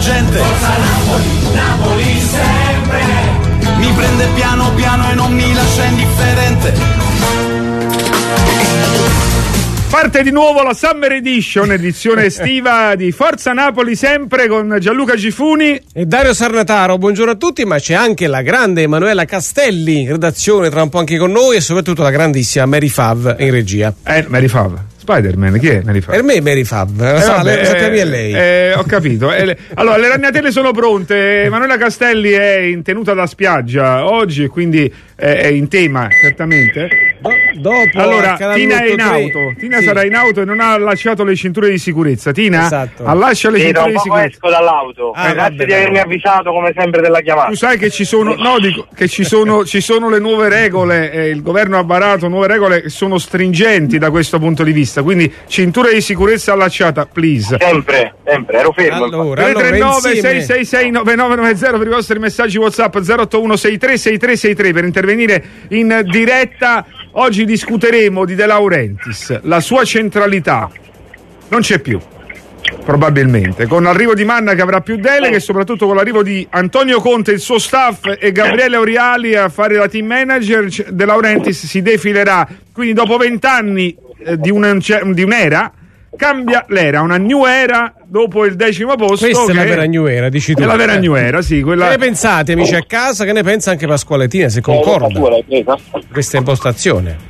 gente. Forza Napoli, Napoli sempre. Mi prende piano piano e non mi lascia indifferente. Parte di nuovo la Summer Edition, edizione estiva di Forza Napoli sempre, con Gianluca Gifuni e Dario Sarnataro. Buongiorno a tutti, ma c'è anche la grande Emanuela Castelli, redazione, tra un po' anche con noi, e soprattutto la grandissima Mary Fav in regia. Mary Fav, Spider-Man, chi è Mary Fav? Per me è Mary Fav, è lei. Ho capito. Allora, le ragnatele sono pronte. Emanuela Castelli è in tenuta da spiaggia oggi, quindi è in tema, certamente. Dopo allora, Tina è in auto. Tina sarà in auto e non ha allacciato le cinture di sicurezza. Tina, esatto. Allaccia le cinture di sicurezza. Esco dall'auto. Grazie di avermi avvisato come sempre della chiamata. Tu sai che ci sono, ci sono le nuove regole. Il governo ha varato nuove regole che sono stringenti da questo punto di vista. Quindi cintura di sicurezza allacciata, please. Sempre, ero fermo. Allora 339 666 9990 per i vostri messaggi WhatsApp, 081 63 6363 per intervenire in diretta. Oggi discuteremo di De Laurentiis, la sua centralità non c'è più, probabilmente, con l'arrivo di Manna che avrà più deleghe e soprattutto con l'arrivo di Antonio Conte e il suo staff e Gabriele Oriali a fare la team manager. De Laurentiis si defilerà, quindi dopo 20 anni di un'era cambia l'era, una new era dopo il 10° posto. Questa è la vera new era, dici tu. È la vera new era, sì. Quella... Che ne pensate, amici a casa? Che ne pensa anche Pasquale Tina, se concorda questa impostazione?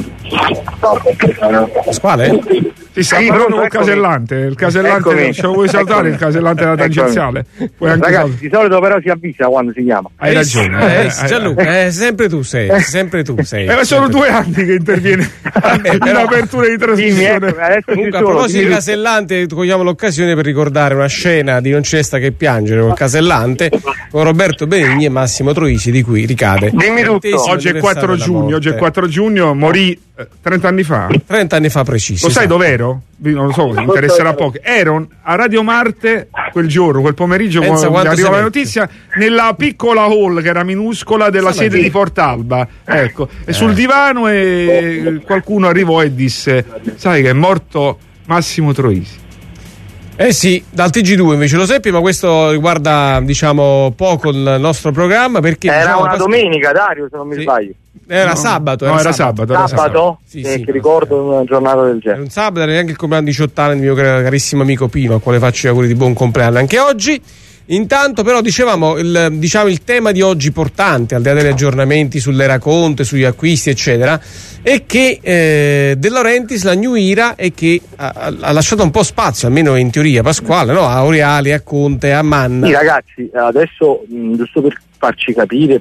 Pasquale? Ti sta parlando un casellante. Il casellante, ce lo vuoi saltare il casellante della tangenziale? Ragazzi, di solito però si avvisa quando si chiama. Hai ragione. Gianluca, sempre tu sei. Sono 2 anni che interviene in apertura di trasmissione. Comunque, a proposito di casellante, cogliamo l'occasione per ricordare una scena di Non c'è sta che piangere con casellante, con Roberto Benigni e Massimo Troisi, di cui ricade. Dimmi tutto. Oggi è 4 giugno, morì 30 anni fa. 30 anni fa precisi. Lo sai dov'ero? Non lo so, interesserà a pochi. Ero a Radio Marte quel giorno, quel pomeriggio, quando arrivava la notizia, nella piccola hall che era minuscola della sede di Portalba. Ecco, e sul divano qualcuno arrivò e disse: sai che è morto Massimo Troisi. Sì, dal TG2 invece lo seppi, ma questo riguarda, diciamo, poco il nostro programma, perché era una domenica, Dario, se non mi sbaglio. Era sabato. Era sabato. Sì, che ricordo una giornata del genere. Era un sabato, era anche il compleanno di 18 anni del mio carissimo amico Pino, al quale faccio gli auguri di buon compleanno anche oggi. Intanto però dicevamo il tema di oggi portante, al di là degli aggiornamenti sull'era Conte, sugli acquisti eccetera, è che De Laurentiis, la new era, è che ha lasciato un po' spazio, almeno in teoria, Pasquale, no? A Oriali, a Conte, a Manna. Sì, ragazzi, adesso giusto per farci capire,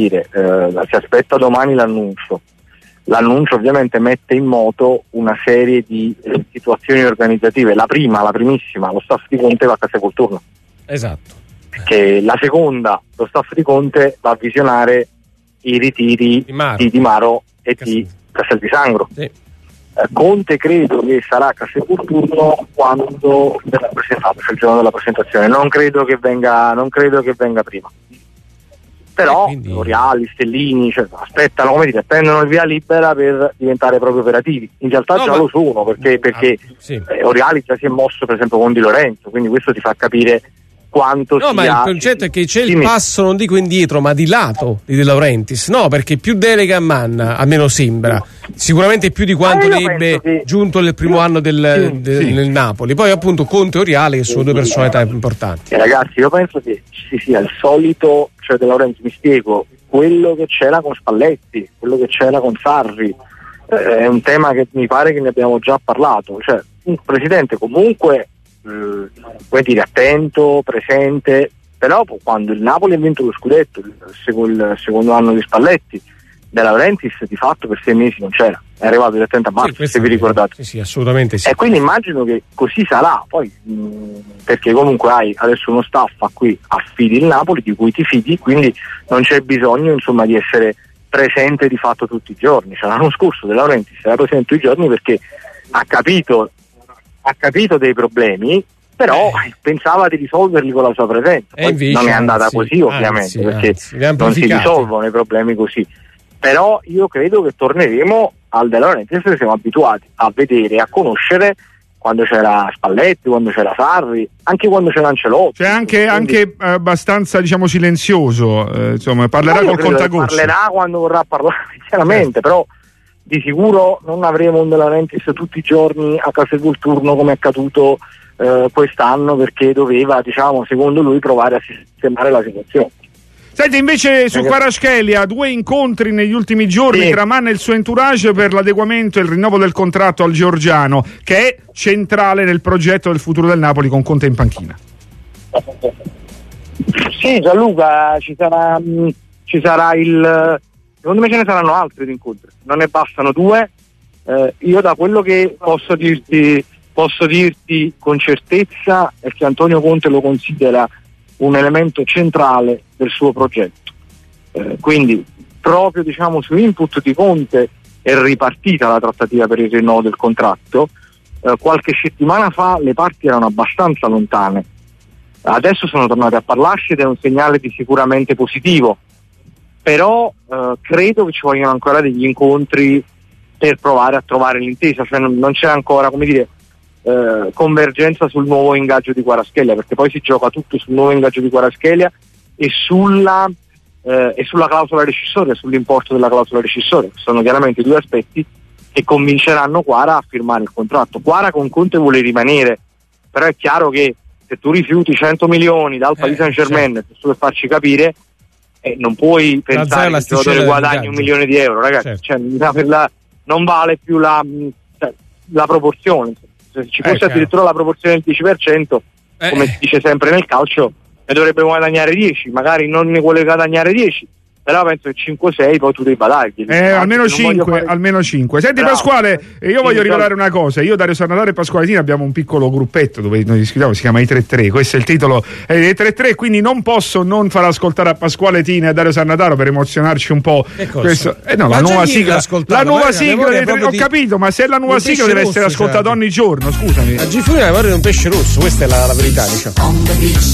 si aspetta domani l'annuncio. L'annuncio ovviamente mette in moto una serie di situazioni organizzative. La primissima, lo staff di Conte va a Casa Culturno. Esatto. Che la seconda, lo staff di Conte va a visionare i ritiri di Di Maro e di Castel di Sangro. Sì. Conte credo che sarà a Castelvolturno quando verrà presentato, cioè il giorno della presentazione. Non credo che venga prima. Però Oriali, Stellini, aspettano, prendono il via libera per diventare proprio operativi. In realtà lo sono, perché Oriali già si è mosso per esempio con Di Lorenzo, quindi questo ti fa capire quanto sia... ma il concetto è che c'è il passo, non dico indietro, ma di lato di De Laurentiis, no, perché più delega a Manna, almeno sembra, sicuramente più di quanto ne ebbe giunto nel primo anno nel Napoli. Poi appunto Conte e Oriali, che sono 2 personalità importanti. Ragazzi, io penso che ci sia il solito, cioè De Laurentiis, mi spiego, quello che c'era con Spalletti, quello che c'era con Sarri, è un tema che mi pare che ne abbiamo già parlato, cioè un presidente comunque puoi dire attento, presente, però quando il Napoli ha vinto lo scudetto, il secondo anno di Spalletti, De Laurentiis di fatto per 6 mesi non c'era, è arrivato direttamente a marzo, se vi ricordate. Sì, assolutamente sì. E quindi immagino che così sarà, poi perché comunque hai adesso uno staff a cui affidi il Napoli, di cui ti fidi, quindi non c'è bisogno insomma di essere presente di fatto tutti i giorni. Cioè, l'anno scorso De Laurentiis era presente tutti i giorni perché ha capito dei problemi, però pensava di risolverli con la sua presenza. Poi non è andata così ovviamente, perché non si risolvono i problemi così. Però io credo che torneremo al De Laurentiis che siamo abituati a vedere, a conoscere quando c'era Spalletti, quando c'era Sarri, anche quando c'era Ancelotti. Cioè anche abbastanza, diciamo, silenzioso, insomma, parlerà col contagocce. Parlerà quando vorrà parlare, chiaramente, però di sicuro non avremo un De Laurentiis tutti i giorni a Castelvolturno come è accaduto quest'anno, perché doveva, diciamo, secondo lui, provare a sistemare la situazione. Senti, invece su Kvaratskhelia, 2 incontri negli ultimi giorni tra Mann e il suo entourage per l'adeguamento e il rinnovo del contratto al georgiano, che è centrale nel progetto del futuro del Napoli con Conte in panchina. Sì, Gianluca, ci sarà secondo me ce ne saranno altri di incontri, non ne bastano 2. Io da quello che posso dirti con certezza è che Antonio Conte lo considera un elemento centrale del suo progetto, quindi proprio, diciamo, su input di Conte è ripartita la trattativa per il rinnovo del contratto. Qualche settimana fa le parti erano abbastanza lontane, adesso sono tornate a parlarsi ed è un segnale di sicuramente positivo, però credo che ci vogliono ancora degli incontri per provare a trovare l'intesa, cioè non c'è ancora, come dire, convergenza sul nuovo ingaggio di Kvaratskhelia, perché poi si gioca tutto sul nuovo ingaggio di Kvaratskhelia e sulla clausola rescissoria, sull'importo della clausola rescissoria, che sono chiaramente 2 aspetti che convinceranno Kvara a firmare il contratto. Kvara con Conte vuole rimanere, però è chiaro che se tu rifiuti 100 milioni dal Paris Saint-Germain, giusto per farci capire, non puoi pensare che il giocatore guadagni 1 milione di euro, ragazzi, certo. Cioè, non vale più la proporzione. Se ci fosse addirittura la proporzione del 10%, come si dice sempre nel calcio, ne dovrebbe guadagnare 10, magari non ne vuole guadagnare 10, però penso che 5-6 poi tu devi badargli. Almeno 5, almeno 5. Senti, bravo. Pasquale, io voglio rivelare una cosa. Io, Dario Sannataro e Pasquale Tina abbiamo un piccolo gruppetto dove noi discutiamo, si chiama I 3-3, questo è il titolo, I 3-3, quindi non posso non far ascoltare a Pasquale Tina e a Dario Sannataro per emozionarci un po'. Questo, la nuova sigla, ho capito, ma se è la nuova sigla deve essere ascoltata ogni giorno, scusami. A Gifuni la memoria di un pesce rosso, questa è la verità, diciamo.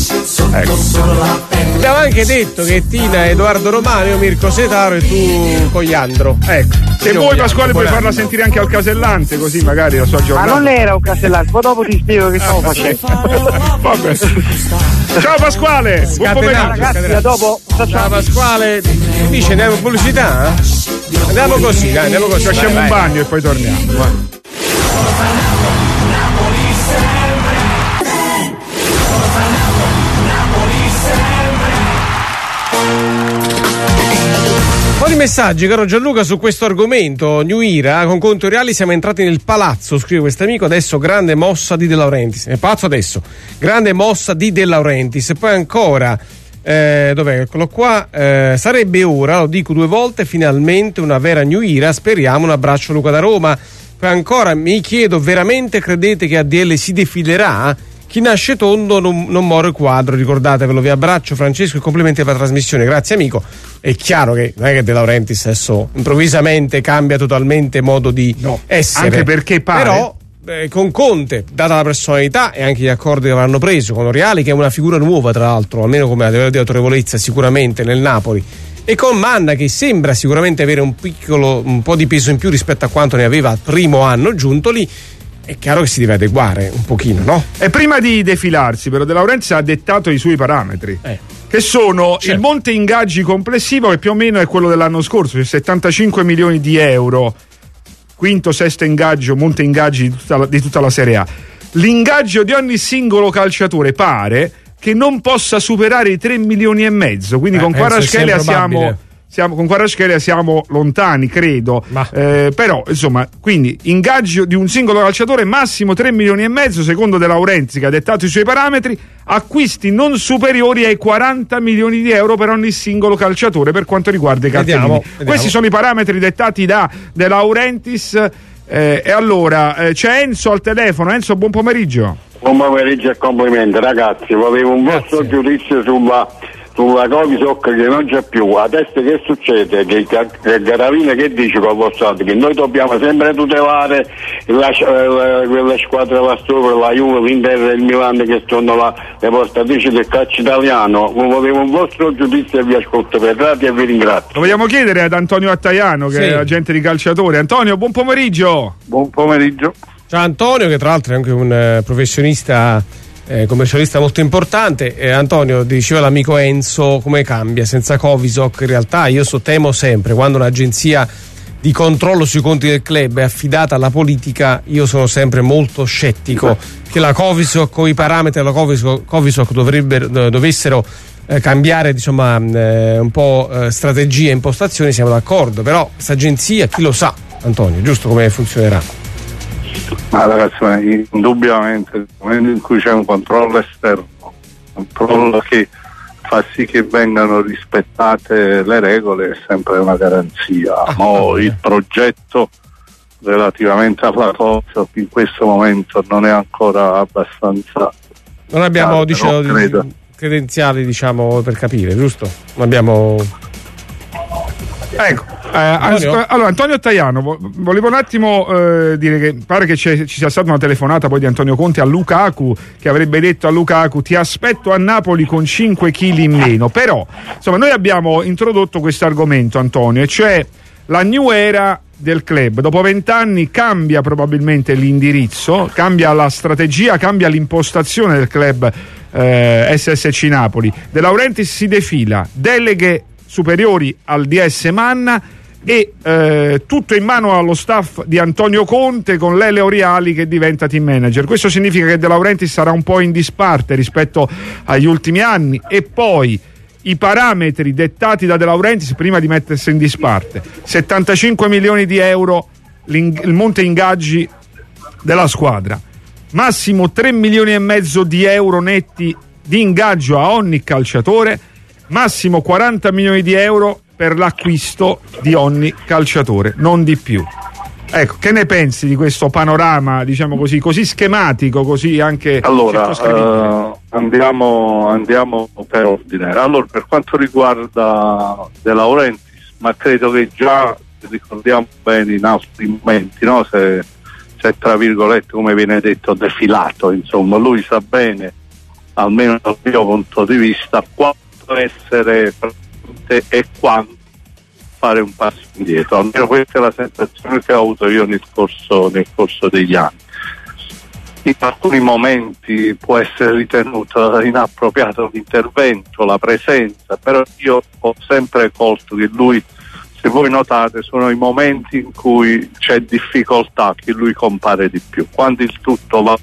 Abbiamo anche detto che Tina è Edoardo Romano, io Mirko Setaro e tu Cogliandro. Ecco, se vuoi Pasquale puoi farla sentire anche al Casellante, così magari la sua giornata. Ma non era un Casellante, poi dopo ti spiego che stavo facendo. Vabbè. Ciao Pasquale, buon pomeriggio. Ragazzi, a dopo. Ciao Pasquale. Dice andiamo in pubblicità? Andiamo così, dai, andiamo così. Facciamo un bagno e poi torniamo. Un po' di messaggi, caro Gianluca, su questo argomento. New Era, con conto reali siamo entrati nel palazzo, scrive questo amico, adesso grande mossa di De Laurentiis. Nel palazzo adesso, grande mossa di De Laurentiis. E poi ancora, dov'è? Eccolo qua, sarebbe ora, lo dico 2 volte, finalmente una vera New Era, speriamo. Un abbraccio Luca da Roma. Poi ancora, mi chiedo, veramente credete che ADL si defilerà? Chi nasce tondo non muore quadro, ricordatevelo. Vi abbraccio Francesco e complimenti per la trasmissione, grazie amico. È chiaro che non è che De Laurentiis adesso improvvisamente cambia totalmente modo di essere, anche perché pare, però con Conte, data la personalità e anche gli accordi che avranno preso con Oriali, che è una figura nuova tra l'altro, almeno come a livello di autorevolezza sicuramente nel Napoli, e con Manna che sembra sicuramente avere un po' di peso in più rispetto a quanto ne aveva al primo anno giunto lì, è chiaro che si deve adeguare un pochino, no? E prima di defilarsi, però, De Laurentiis ha dettato i suoi parametri, che sono il monte ingaggi complessivo, che più o meno è quello dell'anno scorso, cioè 75 milioni di euro, quinto, sesto ingaggio, monte ingaggi di tutta la Serie A. L'ingaggio di ogni singolo calciatore pare che non possa superare i 3 milioni e mezzo, quindi con Kvaratskhelia con Kvaratskhelia siamo lontani, credo, però insomma, quindi ingaggio di un singolo calciatore massimo 3 milioni e mezzo secondo De Laurentiis, che ha dettato i suoi parametri, acquisti non superiori ai 40 milioni di euro per ogni singolo calciatore per quanto riguarda i cartellini. Vediamo. Questi sono i parametri dettati da De Laurentiis. E allora c'è Enzo al telefono. Enzo, buon pomeriggio. Buon pomeriggio e complimenti ragazzi, volevo un vostro giudizio sulla Covisoc che non c'è più. Adesso che succede? Che Garavina che dice con lo Stato? Che noi dobbiamo sempre tutelare quelle squadre là sopra, la Juve, l'Inter e il Milan, che sono le portatrici del calcio italiano. Volevo un vostro giudizio e vi ascolto per radio e vi ringrazio. Lo vogliamo chiedere ad Antonio Attaiano, che è agente di calciatori. Antonio, buon pomeriggio. Buon pomeriggio. Ciao Antonio, che tra l'altro è anche un professionista commercialista molto importante. Antonio, diceva l'amico Enzo, come cambia senza Covisoc? In realtà io temo sempre, quando un'agenzia di controllo sui conti del club è affidata alla politica, io sono sempre molto scettico che la Covisoc o i parametri della Covisoc dovessero cambiare, un po' strategia e impostazioni. Siamo d'accordo, però questa agenzia chi lo sa, Antonio, giusto, come funzionerà? Ma ragazzi, indubbiamente nel momento in cui c'è un controllo esterno, un controllo che fa sì che vengano rispettate le regole, è sempre una garanzia. Il progetto relativamente alla Covisoc in questo momento non è ancora abbastanza, non abbiamo credenziali per capire, giusto? Non abbiamo. Ecco, allora Antonio Tajano, volevo un attimo dire che pare che ci sia stata una telefonata poi di Antonio Conte a Lukaku, che avrebbe detto a Lukaku: ti aspetto a Napoli con 5 kg in meno. Però insomma noi abbiamo introdotto questo argomento, Antonio, e cioè la new era del club. Dopo 20 anni cambia probabilmente l'indirizzo, cambia la strategia, cambia l'impostazione del club SSC Napoli. De Laurentiis si defila, deleghe superiori al DS Manna e tutto in mano allo staff di Antonio Conte, con Lele Oriali che diventa team manager. Questo significa che De Laurentiis sarà un po' in disparte rispetto agli ultimi anni, e poi i parametri dettati da De Laurentiis prima di mettersi in disparte: 75 milioni di euro il monte ingaggi della squadra, massimo 3 milioni e mezzo di euro netti di ingaggio a ogni calciatore, massimo 40 milioni di euro per l'acquisto di ogni calciatore, non di più. Ecco, che ne pensi di questo panorama, così schematico, così anche allora andiamo per ordine. Allora, per quanto riguarda De Laurentiis, ma credo che già ricordiamo bene in altri momenti, no? Se tra virgolette, come viene detto, defilato, insomma, lui sa bene, almeno dal mio punto di vista, quanto essere presente e quando fare un passo indietro. Almeno questa è la sensazione che ho avuto io nel corso degli anni. In alcuni momenti può essere ritenuto inappropriato l'intervento, la presenza, però io ho sempre colto che lui, se voi notate, sono i momenti in cui c'è difficoltà che lui compare di più. Quando il tutto va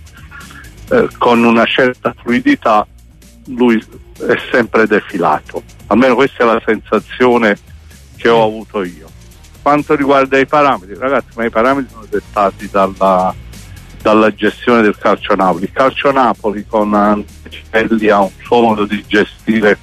con una certa fluidità, lui è sempre defilato. Almeno questa è la sensazione che ho avuto io. Quanto riguarda i parametri, ragazzi, ma i parametri sono dettati dalla gestione del Calcio Napoli. Il Calcio Napoli con Ancelli ha un suo modo di gestire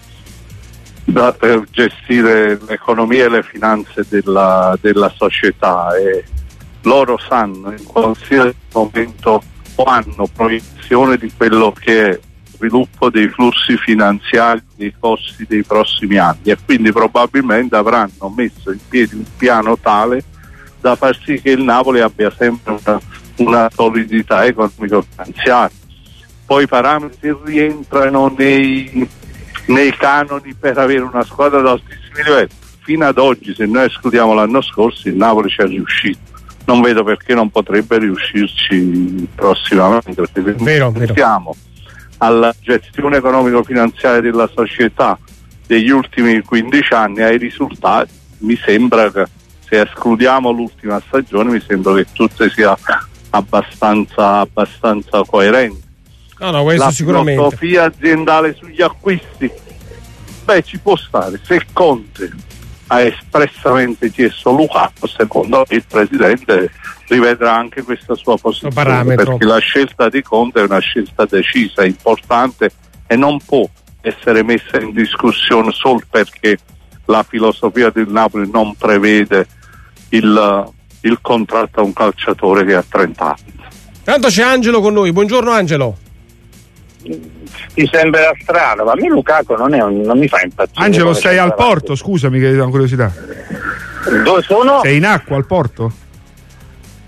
l'economia e le finanze della società, e loro sanno in qualsiasi momento o hanno proiezione di quello che è sviluppo dei flussi finanziari, dei costi dei prossimi anni, e quindi probabilmente avranno messo in piedi un piano tale da far sì che il Napoli abbia sempre una solidità economico-finanziaria. Poi i parametri rientrano nei canoni per avere una squadra ad altissimi livelli. Fino ad oggi, se noi escludiamo l'anno scorso, il Napoli ci è riuscito. Non vedo perché non potrebbe riuscirci prossimamente, perché pensiamo alla gestione economico-finanziaria della società degli ultimi 15 anni, ai risultati. Mi sembra che, se escludiamo l'ultima stagione, mi sembra che tutto sia abbastanza coerente. No, questo la sicuramente. La filosofia aziendale sugli acquisti, ci può stare. Se Conte ha espressamente chiesto Lukaku, secondo me il presidente rivedrà anche questa sua posizione, perché la scelta di Conte è una scelta decisa, importante, e non può essere messa in discussione solo perché la filosofia del Napoli non prevede il contratto a un calciatore che ha 30 anni. Tanto c'è Angelo con noi. Buongiorno Angelo. Ti sembra strano, ma a me Lukaku non mi fa impazzire. Angelo, sei al porto? Scusami che ho una curiosità. Dove sono? Sei in acqua al porto?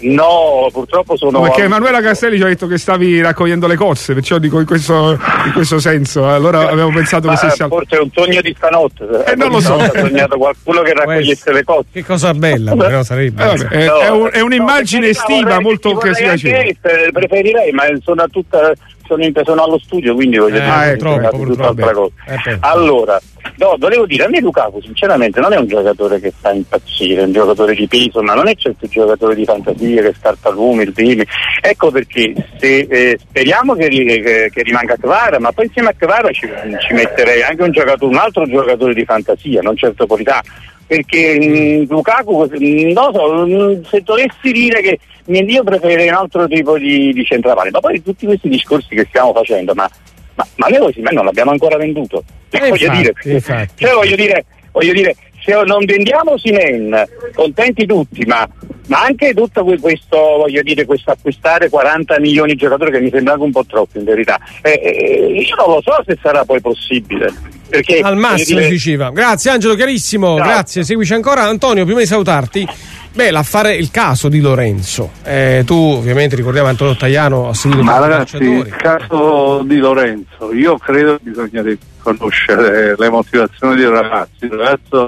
No, purtroppo sono... Perché Emanuela Castelli ci ha detto che stavi raccogliendo le cozze, perciò dico in questo senso. Allora avevo pensato che sei forse è un sogno di stanotte. Non lo so. Ho sognato qualcuno che raccogliesse le cozze. Che cosa bella, però sarebbe. È un'immagine estiva molto che si piace. Preferirei, ma sono allo studio, quindi voglio dire tutt'altra cosa. Allora, volevo dire, a me Lukaku sinceramente non è un giocatore che fa impazzire, è un giocatore di peso, ma non è certo un giocatore di fantasia che scarta l'umili. Ecco perché speriamo che rimanga Kvara, ma poi insieme a Kvara ci metterei anche un altro giocatore di fantasia, non certo Politano, perché Lukaku, non so, se dovessi dire che io preferirei un altro tipo di centrale, ma poi tutti questi discorsi che stiamo facendo, ma noi Osimhen non l'abbiamo ancora venduto. Voglio dire, se non vendiamo Osimhen, contenti tutti, ma anche tutto questo, voglio dire, questo acquistare 40 milioni di giocatori, che mi sembra anche un po' troppo in verità. Io non lo so se sarà poi possibile. Perché, al massimo diceva. Grazie Angelo, chiarissimo. Ciao. Grazie, seguici ancora. Antonio, prima di salutarti, l'affare, il caso di Lorenzo. Tu ovviamente ricordiamo Antonio Tajano ha seguito. Ma ragazzi, il caso di Lorenzo, io credo che bisogna conoscere le motivazioni del ragazzo. Il ragazzo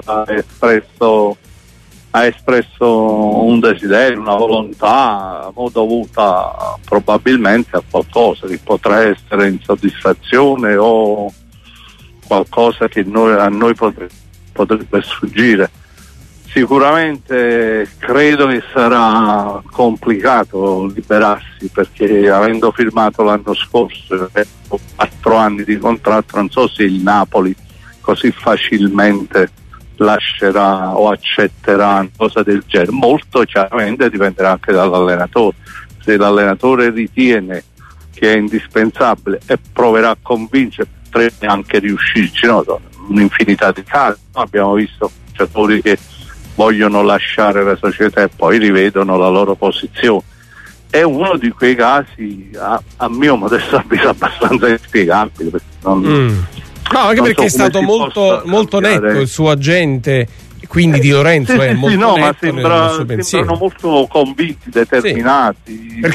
ha espresso un desiderio, una volontà dovuta probabilmente a qualcosa che potrà essere insoddisfazione o qualcosa che a noi potrebbe sfuggire. Sicuramente credo che sarà complicato liberarsi, perché avendo firmato l'anno scorso 4 anni di contratto, non so se il Napoli così facilmente lascerà o accetterà una cosa del genere. Molto chiaramente dipenderà anche dall'allenatore. Se l'allenatore ritiene che è indispensabile e proverà a convincere, potrebbe anche riuscirci, un'infinità di casi. Abbiamo visto giocatori che vogliono lasciare la società e poi rivedono la loro posizione. È uno di quei casi, a mio modesto avviso, abbastanza inspiegabile, perché anche perché è stato molto netto il suo agente, quindi di Lorenzo è molto netto nel suo pensiero. Sembrano molto convinti, determinati. Sì.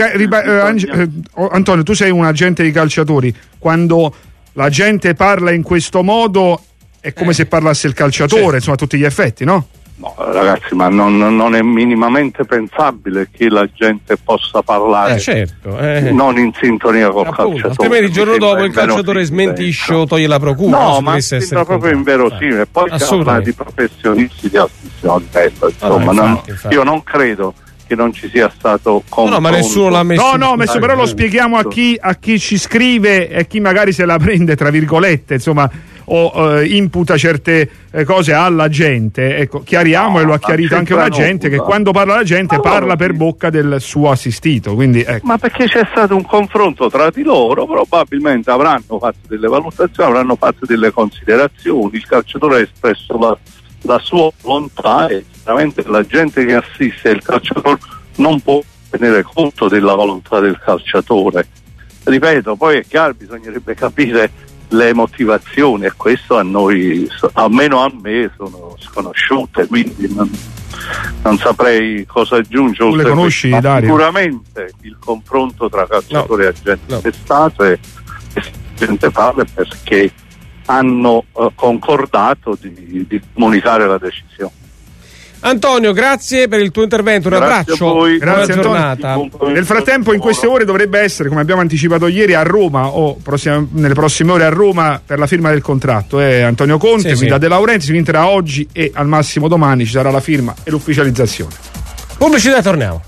Perché Antonio, tu sei un agente di calciatori, quando la gente parla in questo modo è come se parlasse il calciatore, insomma, a tutti gli effetti, no? No, ragazzi, ma non è minimamente pensabile che la gente possa parlare non in sintonia col calciatore. Altrimenti il giorno dopo il calciatore smentisce o toglie la procura. No, ma sembra proprio inverosimile. Poi si parla di professionisti di altissimo livello. Insomma, io non credo che non ci sia stato confronto. No, ma nessuno l'ha messo. Però lo spieghiamo a chi ci scrive e chi magari se la prende, tra virgolette, insomma, o imputa certe cose alla gente. Ecco, chiariamo, e lo ha chiarito anche una gente, che quando parla la gente parla per bocca del suo assistito. Quindi, ecco. Ma perché c'è stato un confronto tra di loro, probabilmente avranno fatto delle valutazioni, avranno fatto delle considerazioni, il calciatore ha espresso la sua volontà e veramente la gente che assiste il calciatore non può tenere conto della volontà del calciatore. Ripeto, poi è chiaro, bisognerebbe capire le motivazioni, e questo a noi, almeno a me, sono sconosciute, quindi non saprei cosa aggiungere. Tu le conosci, Dario? Sicuramente il confronto tra calciatore e agente è stato, e gente parla perché hanno concordato di comunicare la decisione. Antonio, grazie per il tuo intervento, un abbraccio, grazie giornata. Nel frattempo, in queste ore dovrebbe essere, come abbiamo anticipato ieri, a Roma o nelle prossime ore a Roma per la firma del contratto. Antonio Conte, guida De Laurentiis, quindi tra oggi e al massimo domani ci sarà la firma e l'ufficializzazione. Pubblicità, torniamo.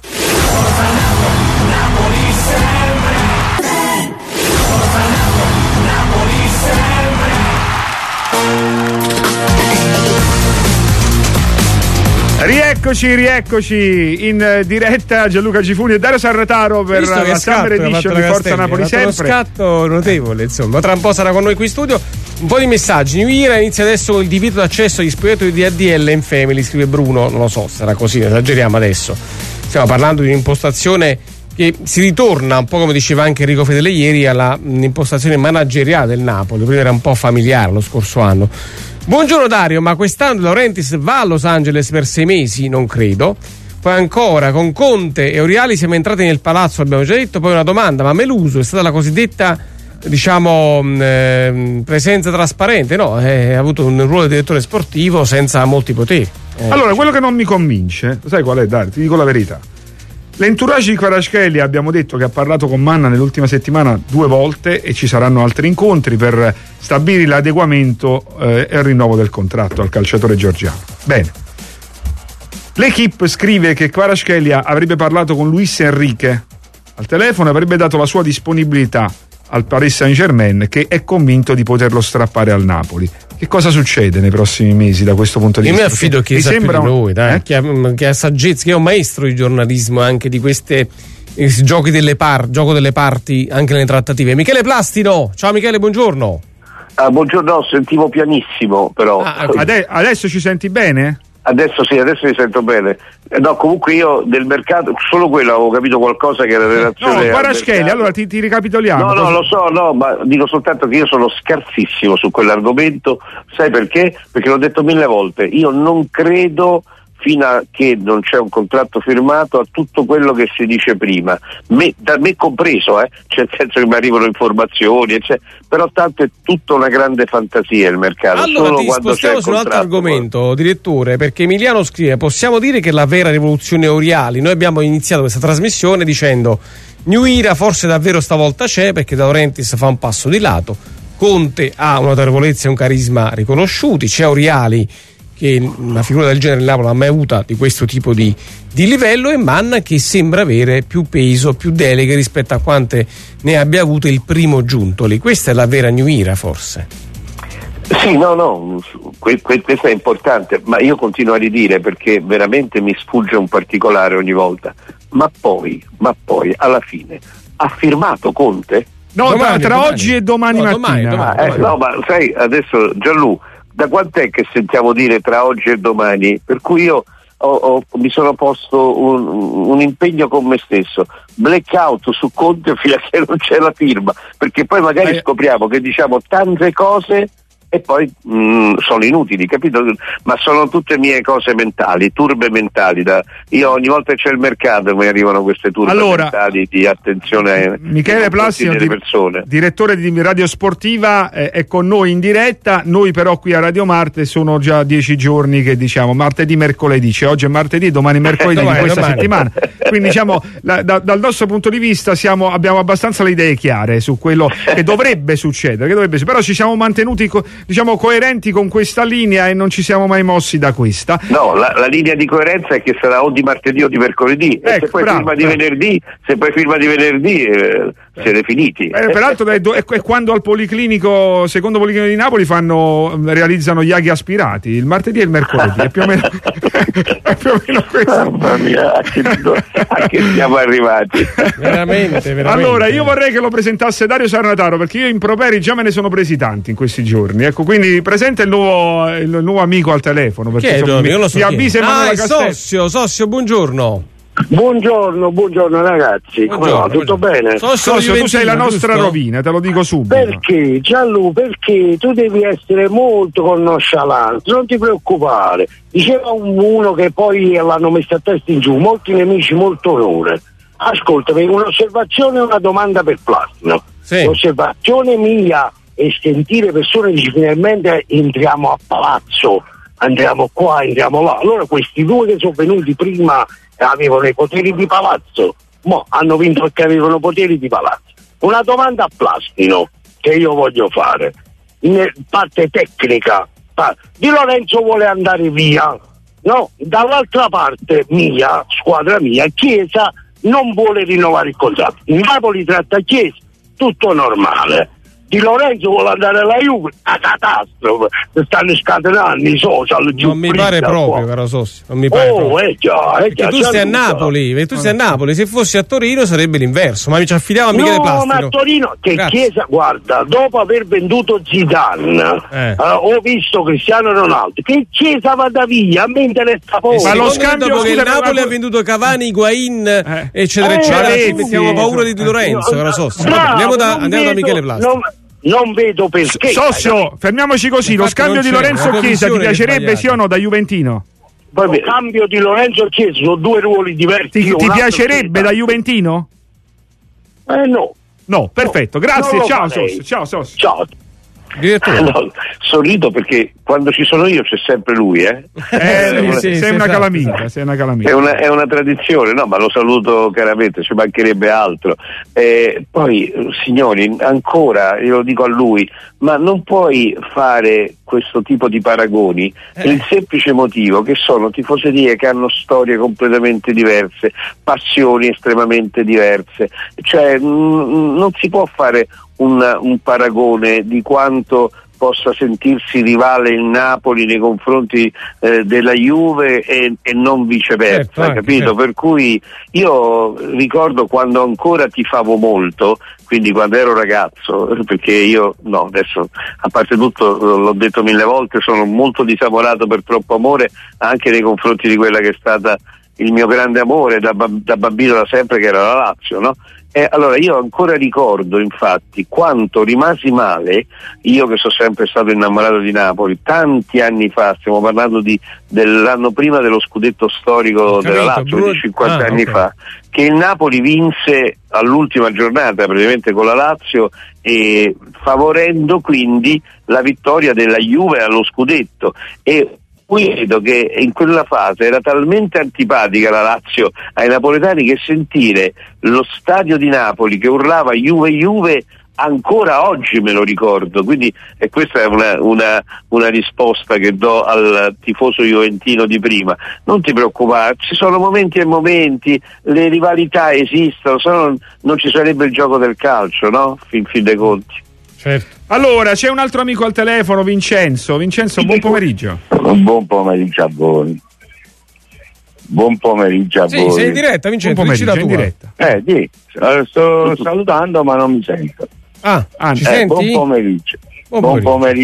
Rieccoci in diretta, Gianluca Gifuni e Dario Sarrataro per la Summer Edition di Forza Napoli Sempre. Uno scatto notevole, insomma. Tra un po' sarà con noi qui in studio. Un po' di messaggi. New Era inizia adesso con il divieto d'accesso agli spogliatoi di ADL in Family, scrive Bruno. Non lo so, sarà così, esageriamo adesso. Stiamo parlando di un'impostazione che si ritorna, un po' come diceva anche Enrico Fedele ieri, alla impostazione manageriale del Napoli. Prima era un po' familiare lo scorso anno. Buongiorno Dario, ma quest'anno De Laurentiis va a Los Angeles per 6 mesi? Non credo. Poi ancora, con Conte e Oriali siamo entrati nel palazzo, abbiamo già detto. Poi una domanda: ma Meluso è stata la cosiddetta, diciamo, presenza trasparente? No, ha avuto un ruolo di direttore sportivo senza molti poteri. Allora, quello che non mi convince, sai qual è? Dai, ti dico la verità. L'entourage di Kvaratskhelia, abbiamo detto che ha parlato con Manna nell'ultima settimana 2 volte e ci saranno altri incontri per stabilire l'adeguamento e il rinnovo del contratto al calciatore georgiano. Bene. L'Equipe scrive che Kvaratskhelia avrebbe parlato con Luis Enrique al telefono e avrebbe dato la sua disponibilità al Paris Saint-Germain, che è convinto di poterlo strappare al Napoli. Che cosa succede nei prossimi mesi da questo punto di vista? Io mi affido a chi sa più di noi, dai, che ha saggezza, che è un maestro di giornalismo anche di queste gioco delle parti anche nelle trattative. Michele Plastino, ciao Michele, buongiorno. Buongiorno, sentivo pianissimo però. Adesso ci senti bene? Adesso sì, adesso mi sento bene. No, comunque io del mercato, solo quello avevo capito qualcosa che era relazione. No, Kvaratskhelia, allora ti ricapitoliamo. No, lo so, ma dico soltanto che io sono scarsissimo su quell'argomento. Sai perché? Perché l'ho detto 1000 volte. Io non credo, fino a che non c'è un contratto firmato, a tutto quello che si dice prima, da me compreso, cioè nel senso che mi arrivano informazioni, però tanto è tutta una grande fantasia il mercato. Allora solo ti quando spostiamo su un altro argomento, direttore, perché Emiliano scrive: possiamo dire che la vera rivoluzione Oriali, noi abbiamo iniziato questa trasmissione dicendo New Era forse davvero stavolta c'è, perché De Laurentiis fa un passo di lato, Conte ha un'autorevolezza e un carisma riconosciuti, c'è Oriali che una figura del genere il Napoli non ha mai avuta di questo tipo di livello, e Manna che sembra avere più peso, più deleghe rispetto a quante ne abbia avute il primo Giuntoli. Questa è la vera New Era, forse? Sì, no, questo è importante, ma io continuo a ridire perché veramente mi sfugge un particolare ogni volta. Ma poi alla fine ha firmato Conte? No, domani. Oggi e domani mattina. No, ma sai, adesso Gianlu, da quant'è che sentiamo dire tra oggi e domani? Per cui io mi sono posto un impegno con me stesso, blackout su Conte fino a che non c'è la firma, perché poi magari scopriamo che diciamo tante cose e poi sono inutili, capito? Ma sono tutte mie cose mentali, turbe mentali. Io ogni volta che c'è il mercato mi arrivano queste turbe mentali di attenzione. Michele Plastino, persone. Direttore di Radio Sportiva, è con noi in diretta. Noi però qui a Radio Marte sono già 10 giorni che diciamo martedì, mercoledì, cioè oggi è martedì, domani mercoledì di questa settimana. Quindi diciamo dal nostro punto di vista abbiamo abbastanza le idee chiare su quello che dovrebbe succedere, però ci siamo mantenuti diciamo coerenti con questa linea e non ci siamo mai mossi da questa. No, la linea di coerenza è che sarà o di martedì o di mercoledì, e se poi firma di venerdì, siete finiti. Peraltro è quando al secondo policlinico di Napoli realizzano gli aghi aspirati, il martedì e il mercoledì, è più o meno questo. Mamma mia, a che siamo arrivati. Veramente. Allora io vorrei che lo presentasse Dario Sarnataro, perché io improperi già me ne sono presi tanti in questi giorni. Ecco, quindi presenta il nuovo amico al telefono, perché mi avvisa Emanuele Castello. Sossio, buongiorno. Buongiorno ragazzi, come va? Tutto bene? Sossio, tu sei la nostra rovina, te lo dico subito. Perché Gianlu? Perché tu devi essere molto nonchalante, non ti preoccupare. Diceva uno che poi l'hanno messo a testa in giù, molti nemici, molto onore. Ascoltami, un'osservazione e una domanda per Plastino. Sì. L'osservazione mia è sentire persone che finalmente entriamo a palazzo, andiamo qua, andiamo là. Allora questi due che sono venuti prima avevano i poteri di palazzo, hanno vinto perché avevano poteri di palazzo. Una domanda a Plastino che io voglio fare, in parte tecnica. Di Lorenzo vuole andare via, no? Dall'altra parte squadra mia, Chiesa non vuole rinnovare il contratto. Il Napoli tratta Chiesa, tutto normale. Di Lorenzo vuole andare alla Juve, a catastrofe, stanno scatenando i social. Non mi pare proprio, caro Sossio. Non mi pare proprio. Perché tu stai a Napoli, se fossi a Torino sarebbe l'inverso, ma mi ci affidiamo a Michele Plastino. No, ma a Torino, Chiesa, guarda, dopo aver venduto Zidane, ho visto Cristiano Ronaldo, che Chiesa vada via, a me interessa poco. Ma lo scambio dopo che il Napoli ha venduto Cavani, Higuain, eccetera, mettiamo paura di Di Lorenzo, caro Sossio. Andiamo da Michele Plastino. Non vedo perché. Sossio, fermiamoci così. Lo scambio di Lorenzo Chiesa ti piacerebbe, sì o no, da Juventino? cambio di Lorenzo e Chiesa, sono due ruoli diversi. Ti piacerebbe da juventino? No. No, perfetto, grazie, ciao Sos. Ciao. No, sorrido perché quando ci sono io c'è sempre lui, sei una calamita. È una tradizione, no, ma lo saluto caramente, ci mancherebbe altro. Poi, signori, ancora, io lo dico a lui, ma non puoi fare questo tipo di paragoni per il semplice motivo che sono tifoserie che hanno storie completamente diverse, passioni estremamente diverse, cioè non si può fare un paragone di quanto possa sentirsi rivale il Napoli nei confronti della Juve e non viceversa, certo, capito? Certo. Per cui io ricordo quando ancora tifavo molto, quindi quando ero ragazzo, perché io adesso, a parte tutto, l'ho detto 1000 volte, sono molto disamorato per troppo amore anche nei confronti di quella che è stata il mio grande amore da bambino da sempre, che era la Lazio, no? Allora io ancora ricordo infatti quanto rimasi male, io che sono sempre stato innamorato di Napoli, tanti anni fa, stiamo parlando dell'anno prima dello scudetto storico della Lazio, di 50 anni fa, che il Napoli vinse all'ultima giornata praticamente con la Lazio, e favorendo quindi la vittoria della Juve allo scudetto. E vedo che in quella fase era talmente antipatica la Lazio ai napoletani che sentire lo stadio di Napoli che urlava Juve ancora oggi me lo ricordo. Quindi questa è una risposta che do al tifoso juventino di prima. Non ti preoccupare, ci sono momenti e momenti, le rivalità esistono, se no non ci sarebbe il gioco del calcio, no? Fin dei conti. Certo. Allora, c'è un altro amico al telefono, Vincenzo, buon pomeriggio. Buon pomeriggio a voi. Buon pomeriggio a voi. Sei in diretta, Vincenzo, dici la tua. In diretta. Sto salutando ma non mi sento. Ci senti? Buon pomeriggio. Buon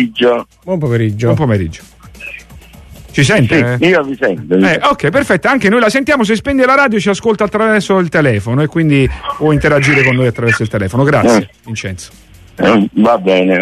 pomeriggio. Ci sente? Sì, io vi sento. Ok, perfetto, anche noi la sentiamo. Se spegne la radio ci ascolta attraverso il telefono e quindi può interagire con noi attraverso il telefono. Grazie, Vincenzo. Va bene.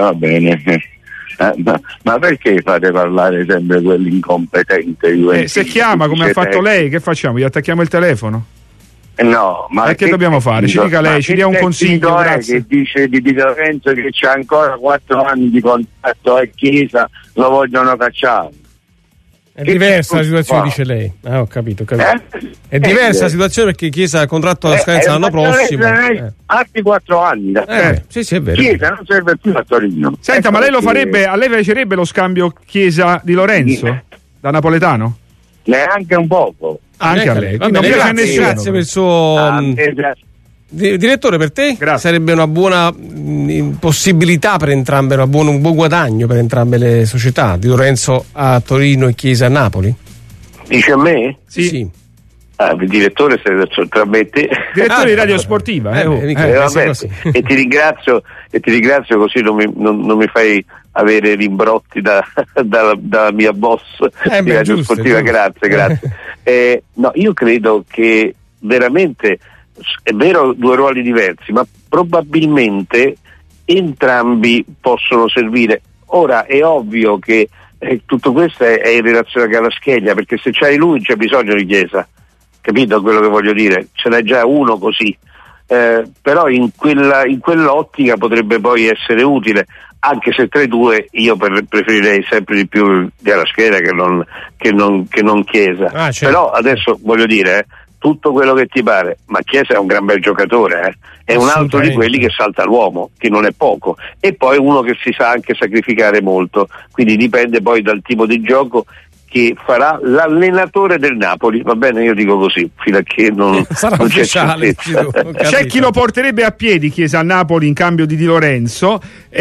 Ma perché fate parlare sempre quell'incompetente? Se chiama come ha fatto lei, che facciamo? Gli attacchiamo il telefono? No, ma che dobbiamo fare? Ci dica lei, ci dia un consiglio. Grazie. Che dice di Lorenzo che c'ha ancora 4 anni di contratto a Chiesa, lo vogliono cacciare. È diversa la situazione, dice lei. Ho capito. È diversa la situazione perché Chiesa ha contratto alla scadenza l'anno prossimo. Altri 4 anni. Sì, è vero. Chiesa non serve più a Torino. Senta, ma lei lo farebbe? A lei piacerebbe lo scambio Chiesa di Lorenzo? Da napoletano? Neanche un poco. Anche a lei. Non piace a nessuno. Grazie per il suo... Direttore, per te sarebbe una buona possibilità per entrambe, un buon guadagno per entrambe le società, di Lorenzo a Torino e Chiesa a Napoli? Dice a me? Sì. Il direttore tra me e te. Direttore di Radio Sportiva. Vabbè, e ti ringrazio così non mi fai avere rimbrotti dalla mia boss di Radio Sportiva. Grazie. No, io credo che veramente è vero, 2 ruoli diversi, ma probabilmente entrambi possono servire. Ora è ovvio che tutto questo è in relazione a Kvaratskhelia, perché se c'hai lui c'è bisogno di Chiesa, capito quello che voglio dire? Ce n'è già uno così, però in quell'ottica potrebbe poi essere utile, anche se tra i due io preferirei sempre di più Kvaratskhelia che non Chiesa. Certo. Però adesso voglio dire, tutto quello che ti pare, ma Chiesa è un gran bel giocatore, è un altro di quelli che salta l'uomo, che non è poco, e poi uno che si sa anche sacrificare molto, quindi dipende poi dal tipo di gioco che farà l'allenatore del Napoli, va bene, io dico così, fino a che non sarà non ufficiale. C'è chi lo porterebbe a piedi Chiesa a Napoli in cambio di Di Lorenzo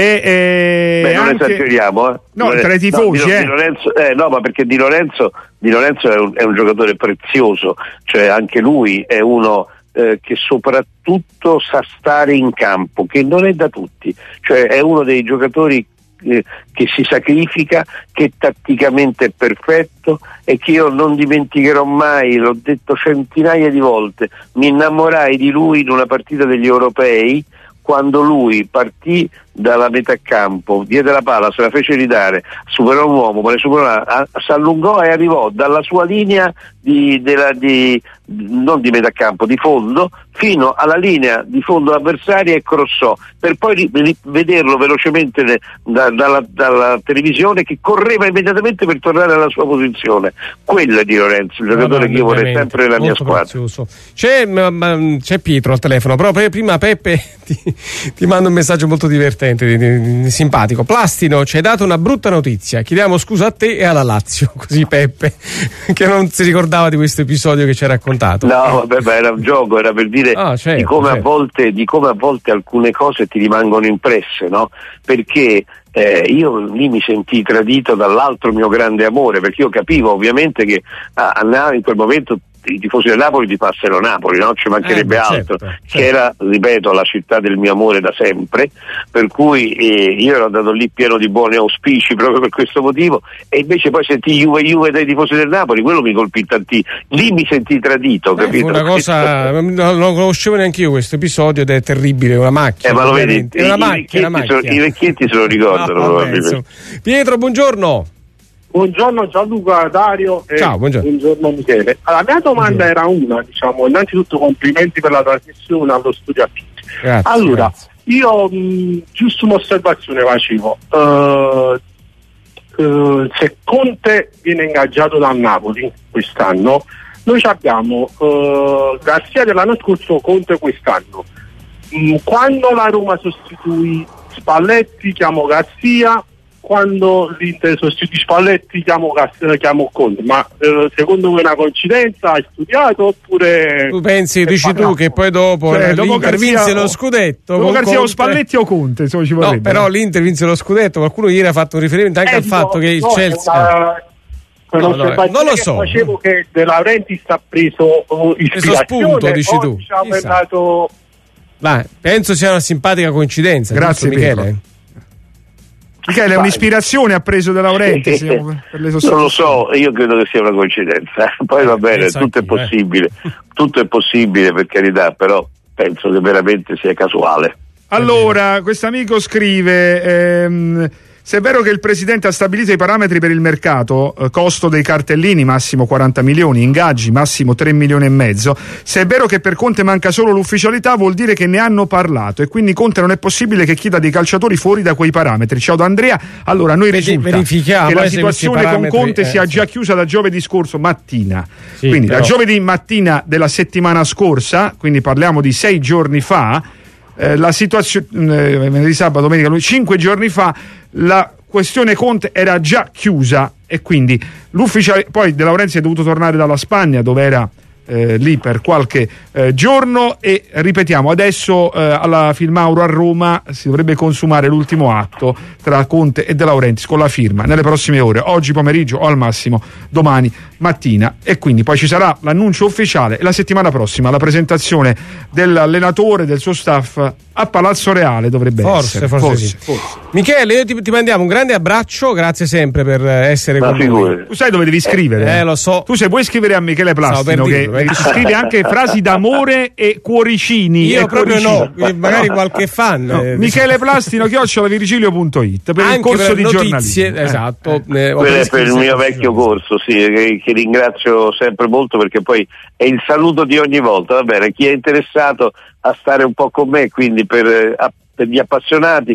non anche... esageriamo, tra i tifosi, Di Lorenzo, no, ma perché Di Lorenzo è un giocatore prezioso, cioè anche lui è uno che soprattutto sa stare in campo, che non è da tutti, cioè è uno dei giocatori che si sacrifica, che tatticamente è perfetto e che io non dimenticherò mai, l'ho detto centinaia di volte, mi innamorai di lui in una partita degli europei quando lui partì dalla metà campo, diede la palla, se la fece ridare, superò un uomo, ma si allungò e arrivò dalla sua linea non di metà campo, di fondo, fino alla linea di fondo avversaria e crossò, per poi vederlo velocemente dalla televisione che correva immediatamente per tornare alla sua posizione. Quello è Di Lorenzo, il giocatore che io vorrei sempre nella mia squadra. C'è Pietro al telefono, però prima Peppe ti manda un messaggio molto divertente, simpatico. Plastino, ci hai dato una brutta notizia, chiediamo scusa a te e alla Lazio, così Peppe che non si ricordava di questo episodio che ci hai raccontato. No, vabbè, ma era un gioco, era per dire di come a volte alcune cose ti rimangono impresse, no? Perché io lì mi sentii tradito dall'altro mio grande amore, perché io capivo ovviamente che in quel momento i tifosi del Napoli ti passano Napoli, no? Ci mancherebbe altro, che era, ripeto, la città del mio amore da sempre, per cui io ero andato lì pieno di buoni auspici proprio per questo motivo, e invece poi sentii Juve dai tifosi del Napoli, quello mi colpì tantissimo, lì mi sentii tradito, capito? Una cosa, non lo conoscevo neanche io questo episodio ed è terribile, una macchia. Ma lo vedi, i vecchietti se lo ricordano probabilmente. Pietro, buongiorno. Buongiorno Gianluca, Dario e ciao, buongiorno Michele. La mia domanda era una, innanzitutto complimenti per la trasmissione allo studio a tutti. Grazie. Io giusto un'osservazione facevo. Se Conte viene ingaggiato dal Napoli quest'anno, noi abbiamo Garcia dell'anno scorso, Conte quest'anno. Quando la Roma sostituì Spalletti chiamo Garcia, quando l'Inter sostituì Spalletti chiamo Conte, ma secondo voi è una coincidenza? Hai studiato oppure tu pensi, dici tu che poi dopo l'Inter vinse lo scudetto dopo Garcia o Spalletti o Conte, insomma, ci vorrebbe. No, però l'Inter vinse lo scudetto, qualcuno ieri ha fatto un riferimento anche al fatto che il Chelsea non lo so, facevo che De Laurentiis ha preso ispirazione, spunto, dici tu. Penso sia una simpatica coincidenza. Grazie Michele. Michele, è un'ispirazione ha preso De Laurentiis per le non lo so, io credo che sia una coincidenza. Poi va bene, tutto è possibile, tutto è possibile, per carità, però penso che veramente sia casuale. Allora, quest'amico scrive: se è vero che il presidente ha stabilito i parametri per il mercato, costo dei cartellini massimo 40 milioni, ingaggi massimo 3 milioni e mezzo, se è vero che per Conte manca solo l'ufficialità, vuol dire che ne hanno parlato e quindi Conte non è possibile che chieda dei calciatori fuori da quei parametri. Ciao da Andrea. Allora, noi risulta che la situazione con Conte sia già chiusa da giovedì scorso mattina, quindi da giovedì mattina della settimana scorsa, quindi parliamo di 6 giorni fa, la situazione venerdì, sabato, domenica, 5 giorni fa la questione Conte era già chiusa e quindi l'ufficiale. Poi De Laurentiis è dovuto tornare dalla Spagna, dove era lì per qualche giorno, e ripetiamo adesso alla Filmauro a Roma si dovrebbe consumare l'ultimo atto tra Conte e De Laurentiis con la firma nelle prossime ore, oggi pomeriggio o al massimo domani mattina, e quindi poi ci sarà l'annuncio ufficiale e la settimana prossima la presentazione dell'allenatore, del suo staff a Palazzo Reale dovrebbe essere. Forse. Michele, io ti mandiamo un grande abbraccio, grazie sempre per essere con noi. Tu sai dove devi scrivere? Lo so. Tu se vuoi scrivere a Michele Plastino che ci scrive anche frasi d'amore e cuoricini. Io proprio cuoricini. No, magari qualche fan. No. Michele Plastino @virgilio.it per anche il corso di giornalismo. Esatto. Quello è per il mio vecchio corso, sì, che ringrazio sempre molto, perché poi è il saluto di ogni volta. Va bene, chi è interessato a stare un po' con me, quindi per gli appassionati,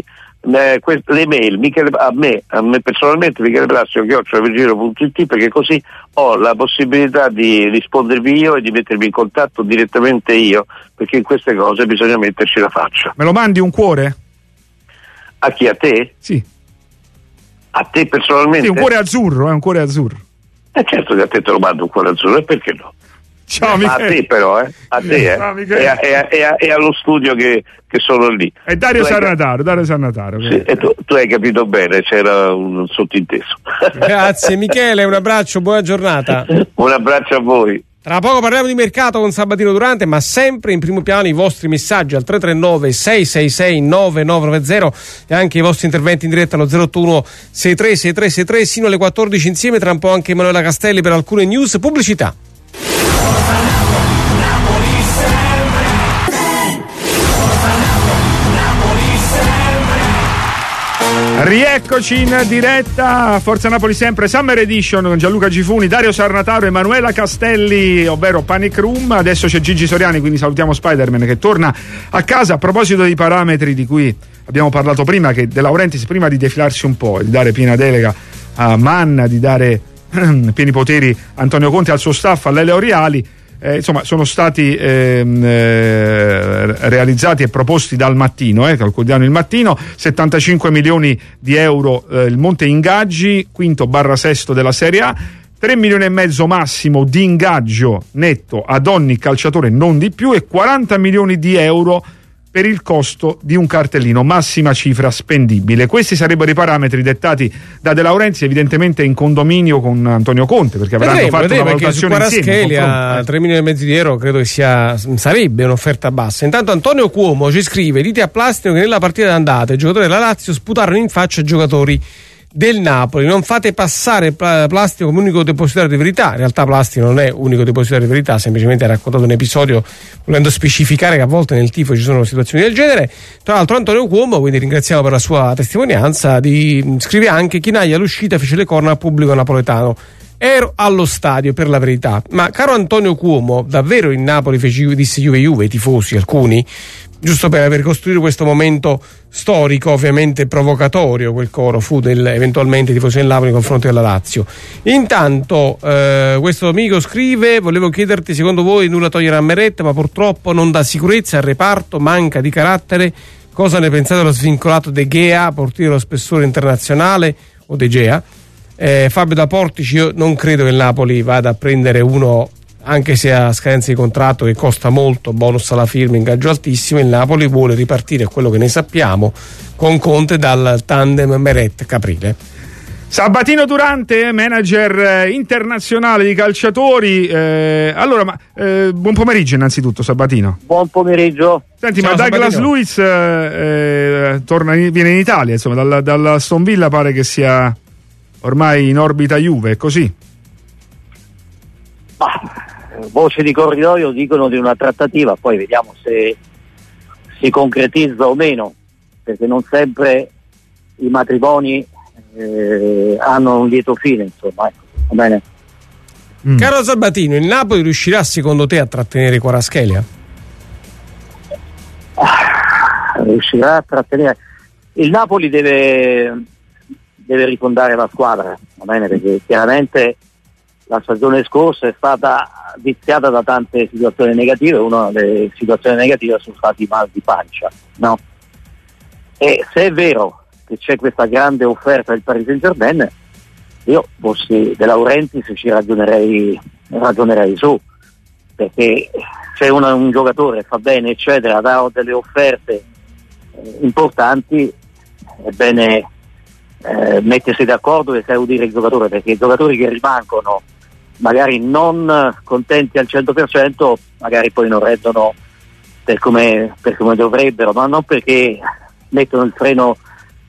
le mail a me personalmente micheleplastino@virgilio.it, perché così ho la possibilità di rispondervi io e di mettermi in contatto direttamente io, perché in queste cose bisogna metterci la faccia. Me lo mandi un cuore? A chi? A te? Sì. A te personalmente? Sì, un cuore azzurro, un cuore azzurro. Certo che a te lo mando un cuore azzurro, e perché no? Ciao, a te però, a te, e allo studio che sono lì. E Dario Sannataro. Sì, e tu hai capito bene, c'era un sottinteso. Grazie Michele, un abbraccio, buona giornata. Un abbraccio a voi. Tra poco parliamo di mercato con Sabatino Durante, ma sempre in primo piano i vostri messaggi al 339 666 9990 e anche i vostri interventi in diretta allo 081 636363 sino alle 14 insieme. Tra un po' anche Emanuela Castelli per alcune news. Pubblicità. Rieccoci in diretta, Forza Napoli sempre, Summer Edition con Gianluca Gifuni, Dario Sarnataro, Emanuela Castelli, ovvero Panic Room. Adesso c'è Gigi Soriani, quindi salutiamo Spider-Man che torna a casa. A proposito dei parametri di cui abbiamo parlato prima, che De Laurentiis, prima di defilarsi un po', di dare piena delega a Manna, di dare pieni poteri a Antonio Conte, al suo staff, all'Eleo Reali, insomma sono stati realizzati e proposti dal Mattino, dal quotidiano Il Mattino. 75 milioni di euro il monte ingaggi, quinto / sesto della Serie A, 3 milioni e mezzo massimo di ingaggio netto ad ogni calciatore, non di più, e 40 milioni di euro per il costo di un cartellino, massima cifra spendibile. Questi sarebbero i parametri dettati da De Laurentiis, evidentemente in condominio con Antonio Conte, perché avranno fatto una valutazione insieme. A 3 milioni e mezzo di euro credo che sarebbe un'offerta bassa. Intanto Antonio Cuomo ci scrive: dite a Plastino che nella partita d'andata i giocatori della Lazio sputarono in faccia i giocatori del Napoli. Non fate passare Plastino come unico depositario di verità. In realtà Plastino non è unico depositario di verità, semplicemente ha raccontato un episodio volendo specificare che a volte nel tifo ci sono situazioni del genere. Tra l'altro Antonio Cuomo, quindi ringraziamo per la sua testimonianza, scrive anche: Chinaglia all'uscita fece le corna al pubblico napoletano. Ero allo stadio, per la verità. Ma caro Antonio Cuomo, davvero in Napoli disse Juve i tifosi, alcuni, giusto per ricostruire questo momento storico ovviamente provocatorio, quel coro fu eventualmente tifosi del Napoli nei confronti della Lazio. Intanto questo amico scrive: volevo chiederti, secondo voi nulla toglierà a Meret, ma purtroppo non dà sicurezza al reparto, manca di carattere. Cosa ne pensate dello svincolato De Gea, portiere dello spessore internazionale, o De Gea? Fabio da Portici: io non credo che il Napoli vada a prendere uno, anche se ha scadenza di contratto che costa molto, bonus alla firma, ingaggio altissimo. Il Napoli vuole ripartire, quello che ne sappiamo, con dal tandem Meret-Caprile. Sabatino Durante, manager internazionale di calciatori. Buon pomeriggio innanzitutto, Sabatino. Buon pomeriggio. Senti, ciao, ma Douglas Luiz viene in Italia, insomma, dalla Aston Villa pare che sia ormai in orbita Juve, è così? Voci di corridoio dicono di una trattativa, poi vediamo se si concretizza o meno, perché non sempre i matrimoni hanno un lieto fine, insomma, va bene. Caro Sabatino, il Napoli riuscirà secondo te a trattenere Kvaratskhelia? Riuscirà a trattenere. Il Napoli deve rifondare la squadra, va bene, perché chiaramente la stagione scorsa è stata viziata da tante situazioni negative. Una delle situazioni negative sono stati i mal di pancia, no? E se è vero che c'è questa grande offerta del Paris Saint-Germain, io fossi De Laurentiis ci ragionerei su, perché se un giocatore fa bene eccetera, dà delle offerte importanti, è bene mettersi d'accordo e esaudire il giocatore, perché i giocatori che rimangono magari non contenti al 100% magari poi non rendono per come dovrebbero, ma non perché mettono il freno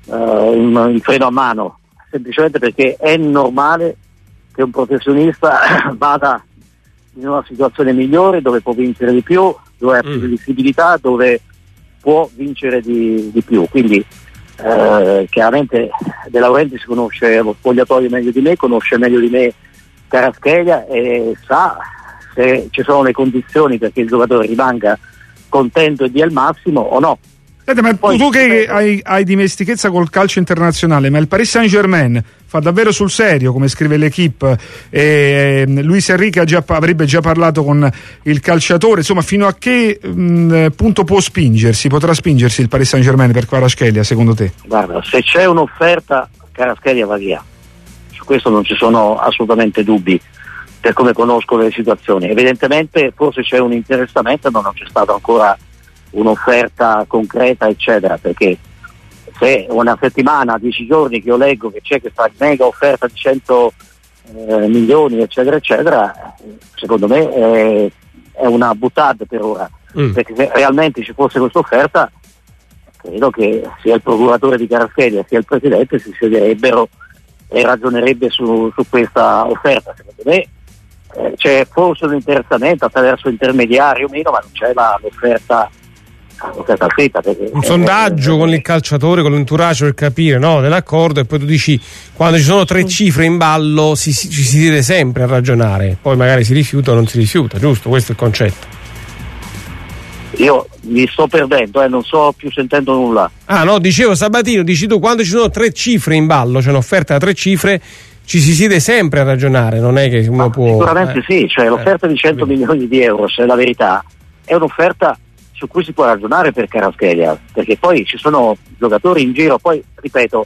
a mano, semplicemente perché è normale che un professionista vada in una situazione migliore, dove può vincere di più, dove ha più visibilità, dove può vincere di più. Quindi chiaramente De Laurentiis conosce lo spogliatoio meglio di me, conosce meglio di me Kvaratskhelia e sa se ci sono le condizioni perché il giocatore rimanga contento e dia il massimo o no. Senti, ma poi, tu che hai dimestichezza col calcio internazionale, ma il Paris Saint-Germain fa davvero sul serio, come scrive l'Equipe, e Luis Enrique avrebbe già parlato con il calciatore, insomma, fino a che punto potrà spingersi il Paris Saint-Germain per Kvaratskhelia, secondo te? Guarda, se c'è un'offerta, Kvaratskhelia va via, su questo non ci sono assolutamente dubbi, per come conosco le situazioni. Evidentemente forse c'è un interessamento, ma non c'è stato ancora un'offerta concreta eccetera, perché se una settimana, 10 giorni che io leggo che c'è questa mega offerta di 100 milioni eccetera eccetera, secondo me è una buttata per ora, perché se realmente ci fosse questa offerta credo che sia il procuratore di Kvaratskhelia sia il presidente si siederebbero e ragionerebbe su questa offerta. Secondo me c'è forse un interessamento attraverso intermediari o meno, ma non c'è l'offerta scritta. Un sondaggio con il calciatore, con l'entourage per capire, no, dell'accordo, e poi tu dici quando ci sono 3 cifre in ballo ci si siede sempre a ragionare, poi magari si rifiuta o non si rifiuta, giusto? Questo è il concetto. Io mi sto perdendo, non sto più sentendo nulla. Ah no, dicevo Sabatino, dici tu, quando ci sono 3 cifre in ballo, c'è un'offerta da 3 cifre, ci si siede sempre a ragionare, non è che uno può... Sicuramente sì, cioè l'offerta di 100 milioni di euro, se è la verità, è un'offerta su cui si può ragionare per Kvaratskhelia, perché poi ci sono giocatori in giro, poi ripeto,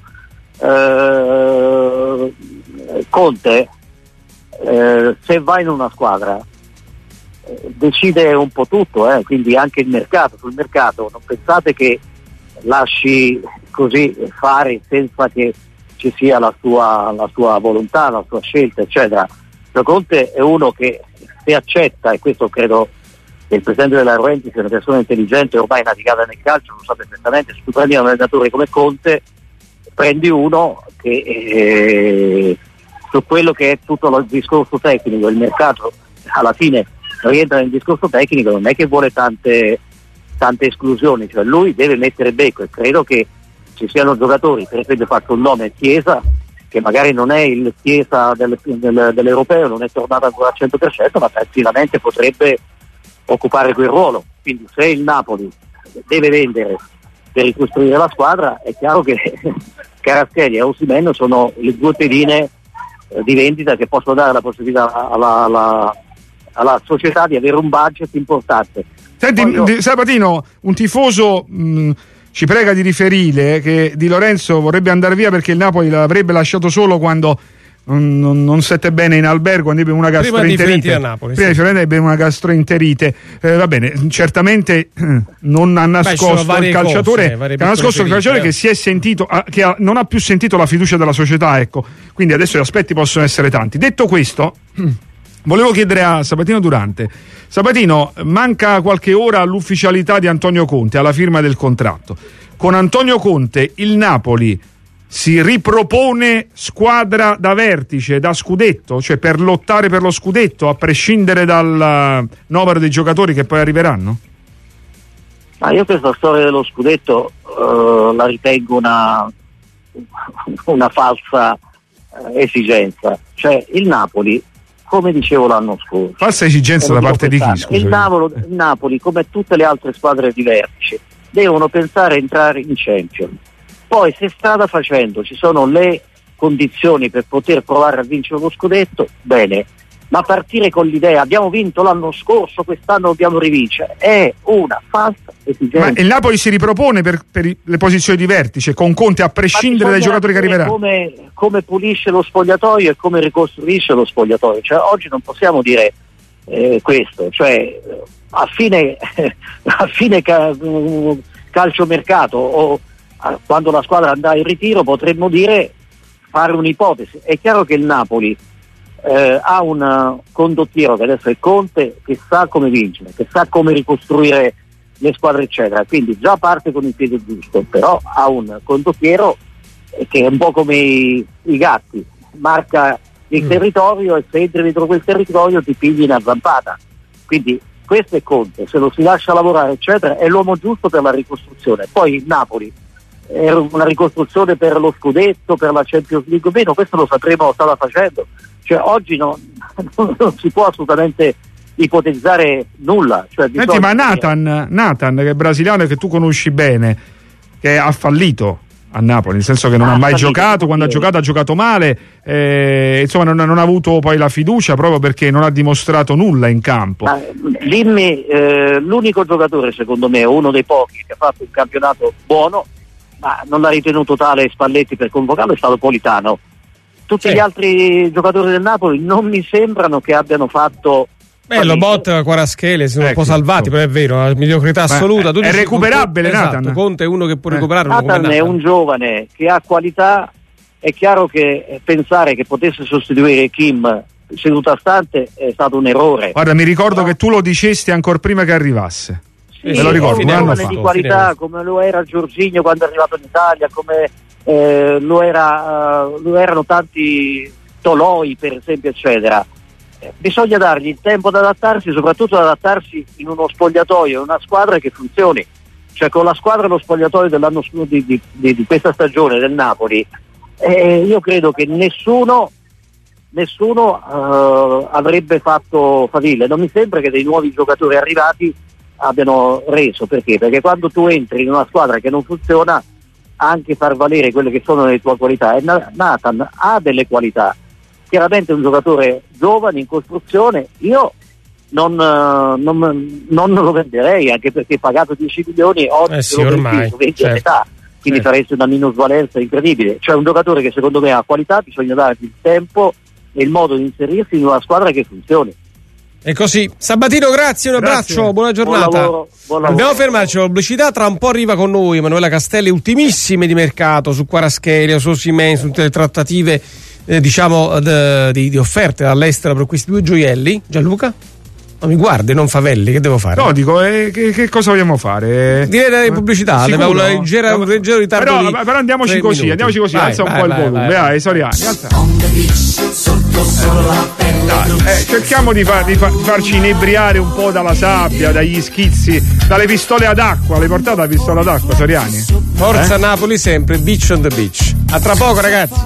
Conte se va in una squadra decide un po' tutto, quindi anche il mercato. Sul mercato non pensate che lasci così fare senza che ci sia la sua volontà, la sua scelta, eccetera. Conte è uno che se accetta, e questo credo che il presidente della Laurenti sia una persona intelligente, ormai navigata nel calcio, lo sa perfettamente, se tu prendi un allenatore come Conte, prendi uno che su quello che è tutto il discorso tecnico, il mercato alla fine rientra nel discorso tecnico, non è che vuole tante esclusioni, cioè lui deve mettere becco, e credo che ci siano giocatori, per esempio faccio un nome, Chiesa, che magari non è il Chiesa dell'Europeo, non è tornato ancora al 100%, ma tranquillamente potrebbe occupare quel ruolo. Quindi se il Napoli deve vendere per ricostruire la squadra, è chiaro che Kvaratskhelia e Osimhen sono le 2 pedine di vendita che possono dare la possibilità alla società di avere un budget importante. Senti, Sabatino, un tifoso ci prega di riferire che Di Lorenzo vorrebbe andare via perché il Napoli l'avrebbe lasciato solo quando non stette bene in albergo, quando ebbe una gastroenterite. Prima di Fiorentina ebbe una gastroenterite. Va bene, certamente non ha nascosto il calciatore, che si è sentito, che non ha più sentito la fiducia della società, ecco. Quindi adesso gli aspetti possono essere tanti. Detto questo, volevo chiedere a Sabatino Durante. Sabatino, manca qualche ora all'ufficialità di Antonio Conte, alla firma del contratto. Con Antonio Conte il Napoli si ripropone squadra da vertice, da scudetto, cioè per lottare per lo scudetto, a prescindere dal novero dei giocatori che poi arriveranno? Ma io questa storia dello scudetto la ritengo una falsa esigenza. Cioè il Napoli, come dicevo l'anno scorso, falsa esigenza da parte di chi? Scusa, il Napoli, come tutte le altre squadre di vertice, devono pensare a entrare in Champions. Poi se strada facendo ci sono le condizioni per poter provare a vincere lo scudetto, bene, ma partire con l'idea abbiamo vinto l'anno scorso, quest'anno dobbiamo rivincere, è una falsa esigenza. Ma il Napoli si ripropone per le posizioni di vertice con Conte, a prescindere dai giocatori che arriveranno. Come pulisce lo spogliatoio e come ricostruisce lo spogliatoio, cioè oggi non possiamo dire questo, cioè a fine calciomercato o quando la squadra andrà in ritiro potremmo fare un'ipotesi. È chiaro che il Napoli ha un condottiero che adesso è Conte, che sa come vincere, che sa come ricostruire le squadre eccetera, quindi già parte con il piede giusto, però ha un condottiero che è un po' come i gatti, marca il territorio e se entri dentro quel territorio ti pigli una zampata. Quindi questo è Conte, se lo si lascia lavorare eccetera è l'uomo giusto per la ricostruzione. Poi il Napoli è una ricostruzione per lo scudetto, per la Champions League, meno, questo lo sapremo stava facendo, cioè oggi non si può assolutamente ipotizzare nulla. Cioè, senti, ma Nathan, che è brasiliano e che tu conosci bene, che ha fallito a Napoli, nel senso che non ha mai giocato, quando ha giocato male, insomma non ha avuto poi la fiducia proprio perché non ha dimostrato nulla in campo. Dimmi, l'unico giocatore secondo me, uno dei pochi che ha fatto un campionato buono ma non l'ha ritenuto tale Spalletti per convocarlo, è stato Politano. Tutti gli altri giocatori del Napoli non mi sembrano che abbiano fatto. Lobot, Kvaratskhelia si sono un po' salvati, però è vero, la mediocrità assoluta. È recuperabile Nathan. Esatto, Conte è uno che può recuperare. Nathan è un giovane che ha qualità, è chiaro che pensare che potesse sostituire Kim seduta stante è stato un errore. Guarda, mi ricordo che tu lo dicesti ancora prima che arrivasse. Sì, me lo ricordo, un anno fa. Di qualità come lo era Jorginho quando è arrivato in Italia, come lo erano tanti Toloi per esempio eccetera. Bisogna dargli il tempo ad adattarsi, soprattutto ad adattarsi in uno spogliatoio, in una squadra che funzioni. cioè con la squadra allo spogliatoio dell'anno di questa stagione del Napoli, io credo che nessuno avrebbe fatto faville. Non mi sembra che dei nuovi giocatori arrivati abbiano reso. Perché? Perché quando tu entri in una squadra che non funziona, anche far valere quelle che sono le tue qualità, e Nathan ha delle qualità, chiaramente è un giocatore giovane in costruzione. Io non lo venderei, anche perché pagato 10 milioni oggi ormai, età, quindi faresti una minusvalenza incredibile. Cioè un giocatore che secondo me ha qualità, bisogna dargli il tempo e il modo di inserirsi in una squadra che funzioni. E così. Sabatino, grazie, un abbraccio, buona giornata. Buon lavoro. Dobbiamo fermarci alla pubblicità, tra un po' arriva con noi Emanuela Castelli, ultimissime di mercato su Kvaratskhelia, su Osimhen, su tutte le trattative di offerte dall'estero per questi due gioielli. Gianluca? Non mi guardi, non favelli, che devo fare? No, dico, che cosa vogliamo fare? Direi dare pubblicità, un leggero ritardo. Però andiamoci così, alza un po' il volume, vai, Soriani, alza. Cerchiamo di farci inebriare un po' dalla sabbia, dagli schizzi, dalle pistole ad acqua. L'hai portata la pistola ad acqua, Soriani? Forza Napoli sempre, beach on the beach. A tra poco, ragazzi.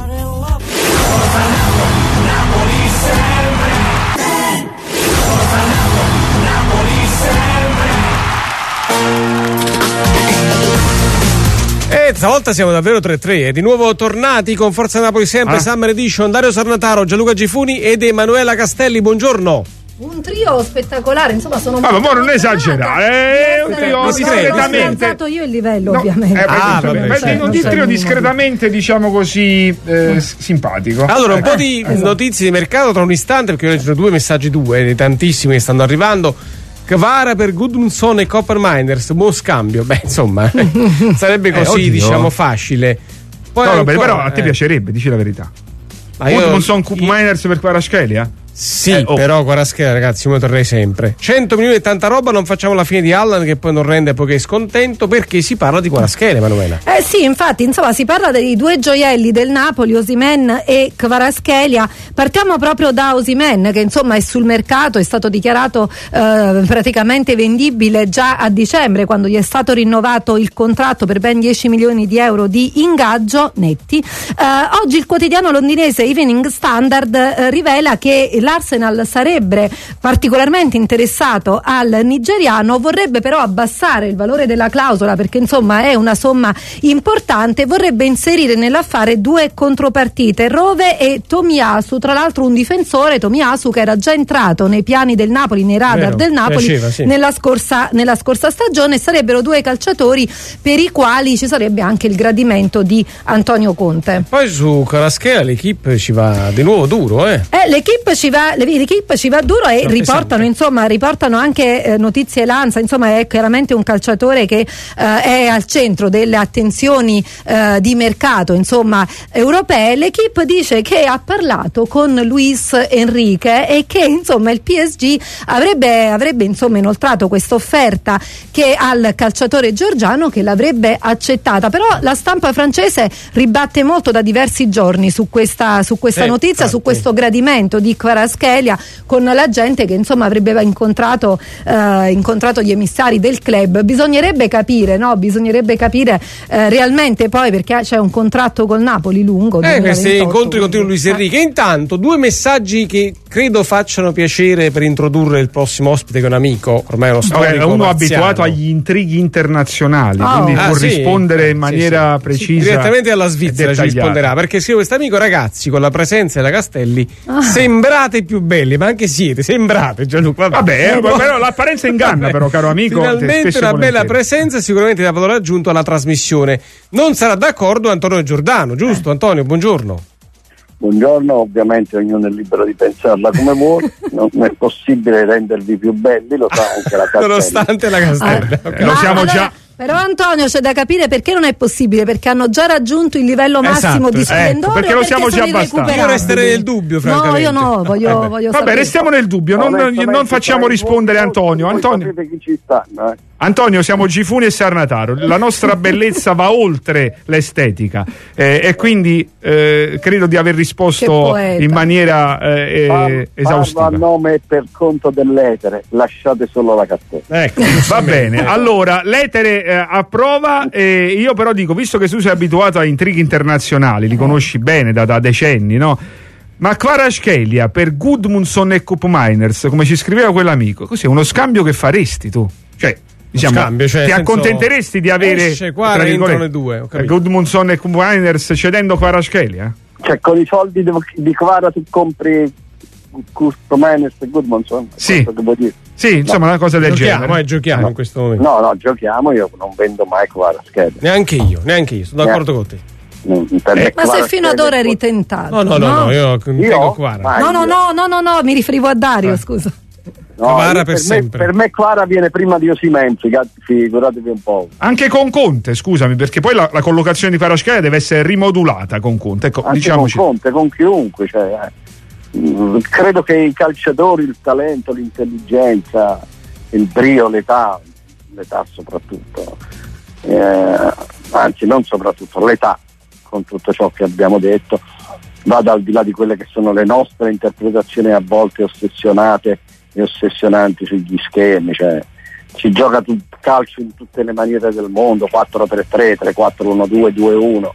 E stavolta siamo davvero 3-3, di nuovo tornati con Forza Napoli sempre, Summer Edition, Dario Sarnataro, Gianluca Gifuni ed Emanuela Castelli, buongiorno. Un trio spettacolare, insomma sono ma non esagerare, un trio discretamente. Ho alzato io il livello, ovviamente. Un trio discretamente, diciamo così, simpatico. Allora, un po' di notizie di mercato tra un istante, perché io leggo due messaggi, dei tantissimi che stanno arrivando. Kvara per Gudmundsson e Copper Miners, buon scambio. Beh, insomma, sarebbe così, diciamo, facile. Poi però a te piacerebbe, dici la verità. Gudmundsson, Miners per Kvaratskhelia? Sì, però Kvaratskhelia, ragazzi, io me lo terrei sempre. 100 milioni e tanta roba, non facciamo la fine di Allan che poi non rende poiché è scontento, perché si parla di Kvaratskhelia, Emanuela. Sì, infatti, insomma, si parla dei due gioielli del Napoli, Osimhen e Kvaratskhelia. Partiamo proprio da Osimhen, che insomma è sul mercato, è stato dichiarato praticamente vendibile già a dicembre, quando gli è stato rinnovato il contratto per ben 10 milioni di euro di ingaggio netti. Oggi il quotidiano londinese Evening Standard rivela che l'Arsenal sarebbe particolarmente interessato al nigeriano, vorrebbe però abbassare il valore della clausola perché insomma è una somma importante, vorrebbe inserire nell'affare due contropartite, Rove e Tomiyasu, tra l'altro un difensore, Tomiyasu, che era già entrato nei piani del Napoli, nei radar del Napoli, nella scorsa stagione. Sarebbero due calciatori per i quali ci sarebbe anche il gradimento di Antonio Conte. Poi su Kvaratskhelia l'equipe ci va di nuovo duro, l'equipe ci va duro e riportano anche notizie Lanza, insomma è chiaramente un calciatore che è al centro delle attenzioni di mercato, insomma, europee. L'equipe dice che ha parlato con Luis Enrique e che insomma il PSG avrebbe insomma inoltrato questa offerta che al calciatore georgiano, che l'avrebbe accettata, però la stampa francese ribatte molto da diversi giorni su questa notizia, su questo gradimento di Kvaratskhelia, con la gente che insomma avrebbe incontrato gli emissari del club. Bisognerebbe capire realmente, poi, perché c'è un contratto col Napoli lungo. Questi incontri continuano Luis Enrique. Intanto due messaggi che credo facciano piacere per introdurre il prossimo ospite, che è un amico, ormai uno storico, uno abituato agli intrighi internazionali, quindi può rispondere in maniera precisa. Direttamente dalla Svizzera ci risponderà, perché scrive questo amico: ragazzi, con la presenza della Castelli sembrate più belli, ma anche sembrate, Gianluca. Vabbè, però l'apparenza inganna, però, caro amico. Finalmente una bella presenza, sicuramente da valore aggiunto alla trasmissione. Non sarà d'accordo Antonio Giordano, giusto? Antonio, buongiorno. Buongiorno, ovviamente ognuno è libero di pensarla come vuole, non è possibile rendervi più belli, lo sa anche la Castelli. Nonostante la Castelli. Lo siamo già. Però Antonio, c'è da capire perché non è possibile, perché hanno già raggiunto il livello massimo di splendore, perché lo siamo già abbastanza. Io resterei nel dubbio, francamente. No, io no, voglio Vabbè, restiamo nel dubbio, non facciamo rispondere Antonio. Sapete chi ci stanno, Antonio, siamo Gifuni e Sarnataro, la nostra bellezza va oltre l'estetica e quindi credo di aver risposto in maniera esaustiva. Parlo a nome e per conto dell'etere, lasciate solo la cattedra. Ecco, va bene. Allora, l'etere approva, io però dico, visto che tu sei abituato a intrighi internazionali, li conosci bene da decenni, no? Ma Kvaratskhelia per Gudmundsson e Koop Meiners, come ci scriveva quell'amico, così è uno scambio che faresti tu? Cioè, diciamo, scambio, cioè, ti accontenteresti di avere Gudmundsson e Koop Meiners cedendo Kvaratskhelia? Cioè, con i soldi di Kvara tu compri Koop Meiners e Gudmundsson? Sì, sì, insomma, una cosa del genere. Giochiamo in questo momento. No, giochiamo, io non vendo mai Kvaratskhelia. Neanche io, sono d'accordo con te. Ma se fino ad ora eri tentato? No, io tengo Kvara. No, mi riferivo a Dario, scusa. No, per me Kvara viene prima di Osimhen, figuratevi un po'. Anche con Conte, scusami, perché poi la collocazione di Kvaratskhelia deve essere rimodulata con Conte. Ecco, anche diciamoci. Con Conte, con chiunque. Credo che i calciatori, il talento, l'intelligenza, il brio, l'età soprattutto, anzi non soprattutto, l'età, con tutto ciò che abbiamo detto, vada al di là di quelle che sono le nostre interpretazioni a volte ossessionate e ossessionanti sugli schemi. Cioè, si gioca calcio in tutte le maniere del mondo, 4-3-3, 3-4-1-2,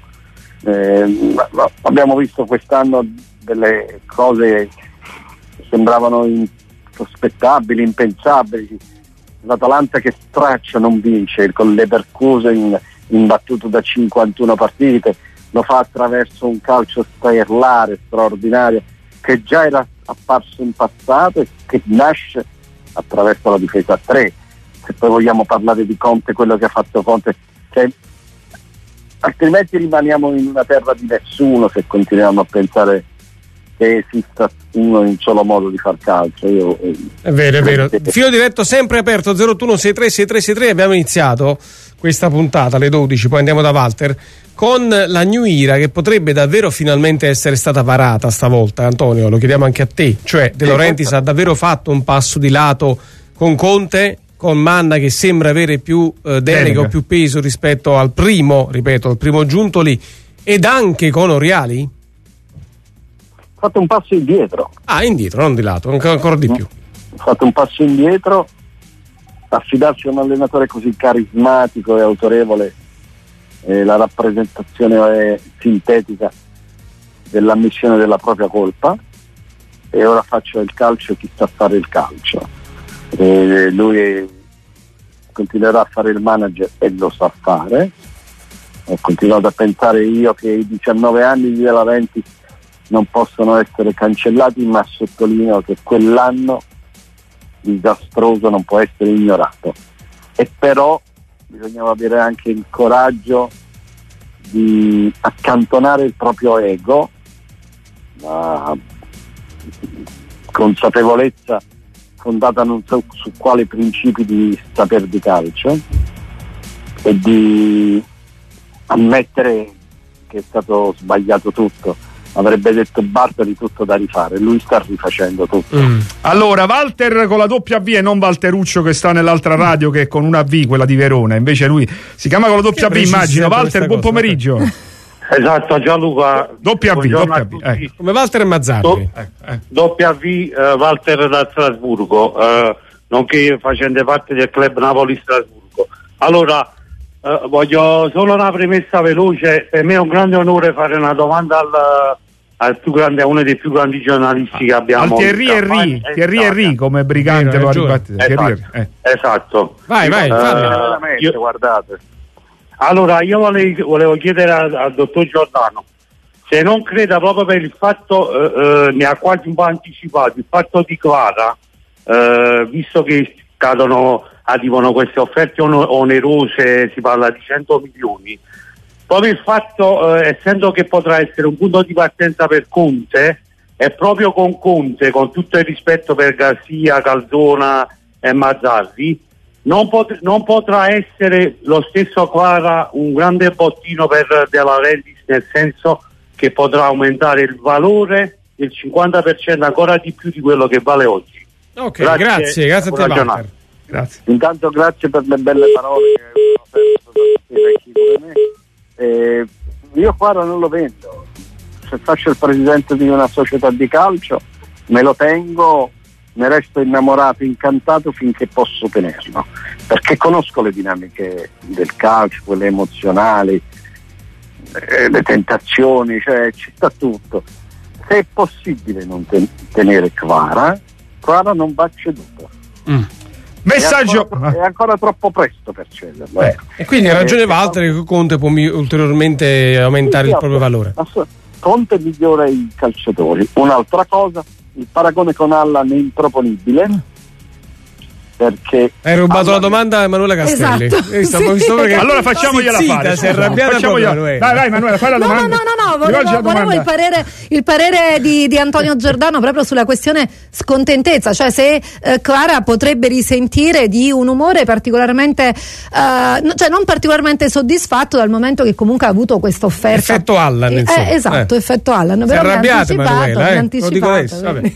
2-1. Abbiamo visto quest'anno delle cose che sembravano insospettabili, impensabili. L'Atalanta che straccia non vince, con Leverkusen imbattuto da 51 partite, lo fa attraverso un calcio stellare, straordinario, che già era apparso in passato e che nasce attraverso la difesa a 3. Se poi vogliamo parlare di Conte, quello che ha fatto Conte, cioè, altrimenti rimaniamo in una terra di nessuno se continuiamo a pensare che esista un solo modo di far calcio. È vero. Filo diretto sempre aperto 081636363. Abbiamo iniziato questa puntata alle 12, poi andiamo da Walter con la New Era che potrebbe davvero finalmente essere stata varata stavolta. Antonio, lo chiediamo anche a te, cioè De Laurentiis ha davvero fatto un passo di lato con Conte, con Manna che sembra avere più delega o più peso rispetto al primo giunto lì, ed anche con Oriali? Ha fatto un passo indietro. Indietro, non di lato, ancora di più. Ha fatto un passo indietro, affidarsi a un allenatore così carismatico e autorevole, la rappresentazione sintetica dell'ammissione della propria colpa, e ora faccio il calcio chi sa fare il calcio. Lui continuerà a fare il manager e lo sa fare. Ho continuato a pensare io che i 19 anni di De Laurentiis non possono essere cancellati, ma sottolineo che quell'anno disastroso non può essere ignorato, e però bisognava avere anche il coraggio di accantonare il proprio ego, la consapevolezza fondata non so su quali principi di saper di calcio, e di ammettere che è stato sbagliato tutto. Avrebbe detto Bartoli tutto da rifare, lui sta rifacendo tutto. Allora, Walter con la W e non Walteruccio che sta nell'altra radio che è con una V, quella di Verona, invece lui si chiama con la W, immagino. Walter, buon pomeriggio. Esatto, Gianluca. W. Come Walter e Mazzarri. W, Walter da Strasburgo, nonché facente parte del club Napoli Strasburgo. Allora, voglio solo una premessa veloce. Per me è un grande onore fare una domanda al più grande, a uno dei più grandi giornalisti che abbiamo. Al Thierry Henry, come Brigante lo ha ribattuto. Esatto. Vai. Guardate. Allora, io volevo chiedere al dottor Giordano se non creda, proprio per il fatto, ne ha quasi un po' anticipato, il fatto di Kvara, visto che arrivano queste offerte onerose, si parla di 100 milioni, proprio il fatto, essendo che potrà essere un punto di partenza per Conte, è proprio con Conte, con tutto il rispetto per Garcia, Calzona e Mazzarri, non potrà essere lo stesso Kvara un grande bottino per De Laurentiis, nel senso che potrà aumentare il valore del 50% ancora di più di quello che vale oggi. Ok, grazie a te Walter. Grazie. Intanto grazie per le belle parole che sono vecchi come me. Io Quara non lo vendo. Se faccio il presidente di una società di calcio me lo tengo, ne resto innamorato, incantato finché posso tenerlo, perché conosco le dinamiche del calcio, quelle emozionali, le tentazioni, cioè ci sta tutto. Se è possibile non tenere Quara non va ceduto. Messaggio è ancora troppo presto per cederlo. E quindi ha ragione Walter che Conte può ulteriormente aumentare il proprio valore. Conte migliora i calciatori. Un'altra cosa, il paragone con Allan è improponibile, perché hai rubato la domanda a Emanuela Castelli. Esatto, sì. Allora facciamogliela fare. Si è arrabbiata proprio. Vai Emanuela, fai la domanda. No, volevo il parere di Antonio Giordano proprio sulla questione scontentezza, cioè se Quara potrebbe risentire di un umore particolarmente cioè non particolarmente soddisfatto dal momento che comunque ha avuto questa offerta. Effetto Allan, insomma. Esatto, effetto Allan. Si è arrabbiata Emanuela, lo dico adesso, vabbè.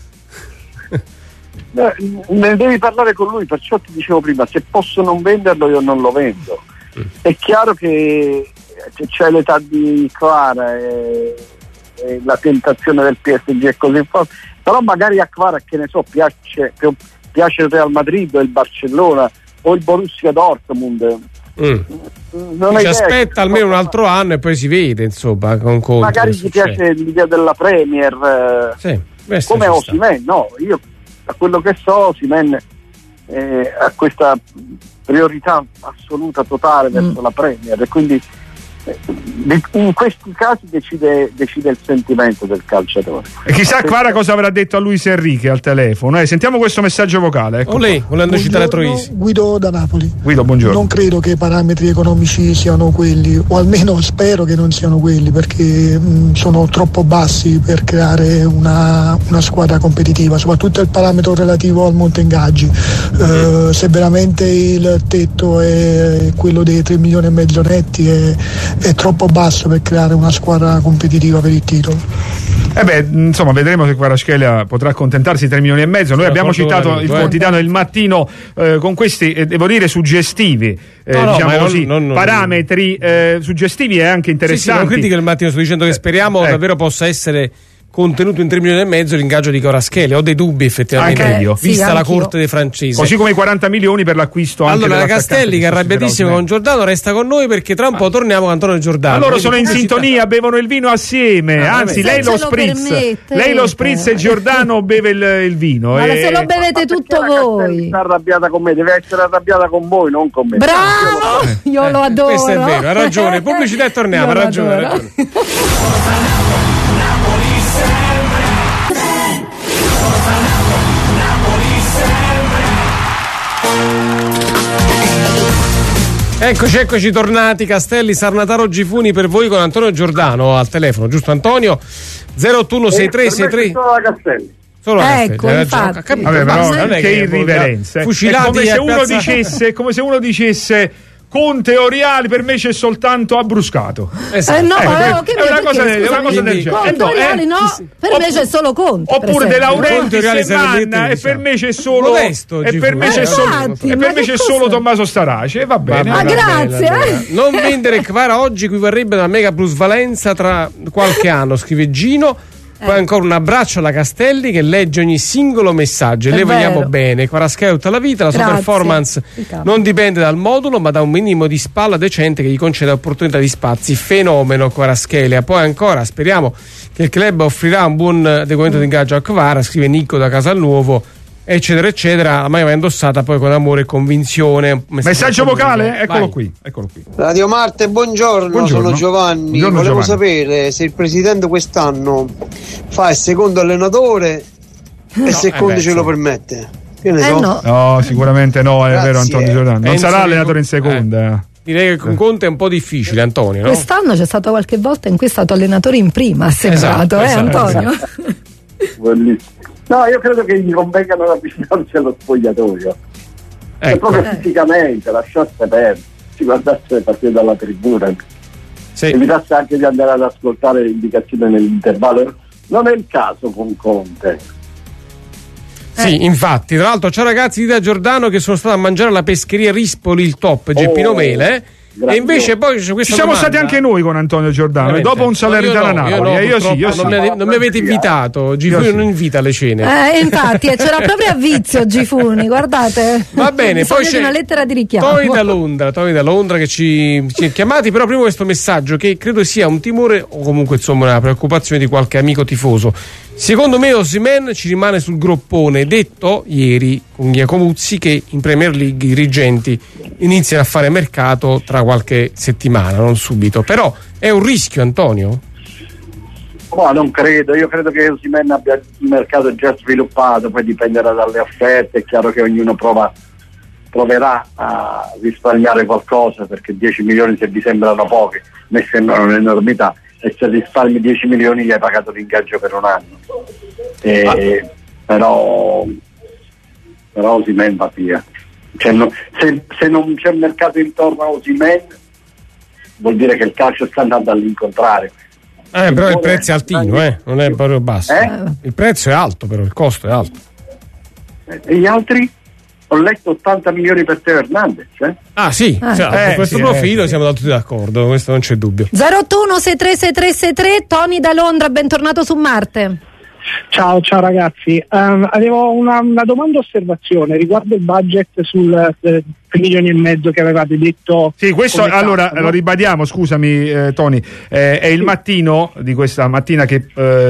Ne devi parlare con lui, perciò ti dicevo prima, se posso non venderlo io non lo vendo. È chiaro che c'è l'età di Quara e la tentazione del PSG è così forte, però magari a Quara, che ne so, piace il Real Madrid o il Barcellona o il Borussia Dortmund. Non ci aspetta almeno un altro anno e poi si vede, insomma, con Conte. Magari gli piace l'idea della Premier, come Osimhen. No, io da quello che so Osimhen ha questa priorità assoluta, totale verso la Premier, e quindi in questi casi decide il sentimento del calciatore. E chissà Quara cosa avrà detto a Luis Enrique al telefono. Sentiamo questo messaggio vocale. Ecco. Lei, volendo citare Troisi. Guido da Napoli. Guido, buongiorno. Non credo che i parametri economici siano quelli, o almeno spero che non siano quelli, perché sono troppo bassi per creare una squadra competitiva, soprattutto il parametro relativo al monte ingaggi. Se veramente il tetto è quello dei 3 milioni e mezzo netti è troppo basso per creare una squadra competitiva per il titolo. Insomma, vedremo se Kvaratskhelia potrà accontentarsi 3 milioni e mezzo. Noi abbiamo citato il quotidiano Il Mattino con questi, devo dire, suggestivi, parametri suggestivi e anche interessanti. Non critica Il Mattino, sto dicendo che speriamo davvero possa essere contenuto in 3 milioni e mezzo l'ingaggio di Kvaratskhelia. Ho dei dubbi effettivamente, anche io, vista la corte dei francesi, così come i 40 milioni per l'acquisto. Allora la Castelli, che è arrabbiatissimo con Giordano, resta con noi perché tra un po' torniamo con Antonio Giordano. Loro sono in sintonia, bevono il vino assieme, anzi lei lo spritz e Giordano beve il vino. Ma se lo bevete tutto voi. Sta arrabbiata con me, deve essere arrabbiata con voi, non con me. Bravo, io lo adoro. Questo è vero, ha ragione. Pubblicità e torniamo, ha ragione. Eccoci tornati. Castelli, Sarnataro, Gifuni per voi con Antonio Giordano al telefono, giusto Antonio? 0816363. Solo ecco, infatti. Vabbè, però che irriverenza. È come se uno dicesse Conte Oriali per me c'è soltanto Abbruscato. Esatto. È una cosa del genere. Oriali no, per me c'è solo Conte. Oppure De Laurentiis e Manna e per me c'è solo solo Tommaso Starace. E va bene. Ma grazie. Non vendere Quara oggi equivarrebbe a una mega plusvalenza tra qualche anno, scrive Gino. Poi ancora un abbraccio alla Castelli che legge ogni singolo messaggio. Le vogliamo bene. Kvaratskhelia tutta la vita. La sua performance non dipende dal modulo, ma da un minimo di spalla decente che gli concede opportunità di spazi. Fenomeno Kvaratskhelia. Poi ancora speriamo che il club offrirà un buon adeguamento di ingaggio a Quara, scrive Nicco da Casalnuovo, eccetera eccetera. La maglia va indossata poi con amore e convinzione. Messaggio vocale? Eccolo qui. Radio Marte, buongiorno. Sono Giovanni. Volevo sapere se il presidente quest'anno fa il secondo allenatore e se Conte ce lo permette. No, sicuramente no. È vero, Antonio Giordano non sarà allenatore in seconda. Direi che con Conte è un po' difficile, Antonio, no? Quest'anno c'è stato qualche volta in cui è stato allenatore in prima, ha sembrato, Antonio? Bellissimo. No, io credo che gli convengano avvicinarsi allo spogliatoio. Proprio fisicamente, lasciasse perdere, si guardasse le partite dalla tribuna, evitasse anche di andare ad ascoltare le indicazioni nell'intervallo. Non è il caso con Conte. Sì, infatti, tra l'altro, ciao ragazzi di da Giordano che sono stato a mangiare alla pescheria Rispoli il top Geppino Mele. E invece poi c'è questa ci siamo stati anche noi con Antonio Giordano dopo un Salernitana Napoli. Io sì. Non mi avete invitato. Gifuni non invita alle cene. Infatti c'era proprio a vizio Gifuni, guardate. Va bene, poi c'è una lettera di richiamo. Tony da Londra che ci ha chiamati, però prima questo messaggio che credo sia un timore o comunque insomma una preoccupazione di qualche amico tifoso. Secondo me Osimhen ci rimane sul groppone, detto ieri con Iacomuzzi che in Premier League i dirigenti iniziano a fare mercato tra qualche settimana, non subito. Però è un rischio, Antonio? No, non credo. Io credo che Osimhen abbia il mercato già sviluppato, poi dipenderà dalle offerte. È chiaro che ognuno proverà a risparmiare qualcosa, perché 10 milioni se vi sembrano pochi, mi sembrano un'enormità. E se risparmi 10 milioni gli hai pagato l'ingaggio per un anno. Però Osimhen va via. Se non c'è mercato intorno a Osimhen vuol dire che il calcio sta andando all'incontrario. Però il prezzo è altino, non è proprio basso. Il prezzo è alto, però il costo è alto. E gli altri? Ho letto 80 milioni per Teo Hernandez. Sì, con questo profilo siamo tutti d'accordo, questo non c'è dubbio. 081636363, Tony da Londra, bentornato su Marte. Ciao ragazzi, avevo una domanda osservazione riguardo il budget sul 3 milioni e mezzo che avevate detto. Sì, questo allora lo ribadiamo, scusami Tony, è il mattino di questa mattina che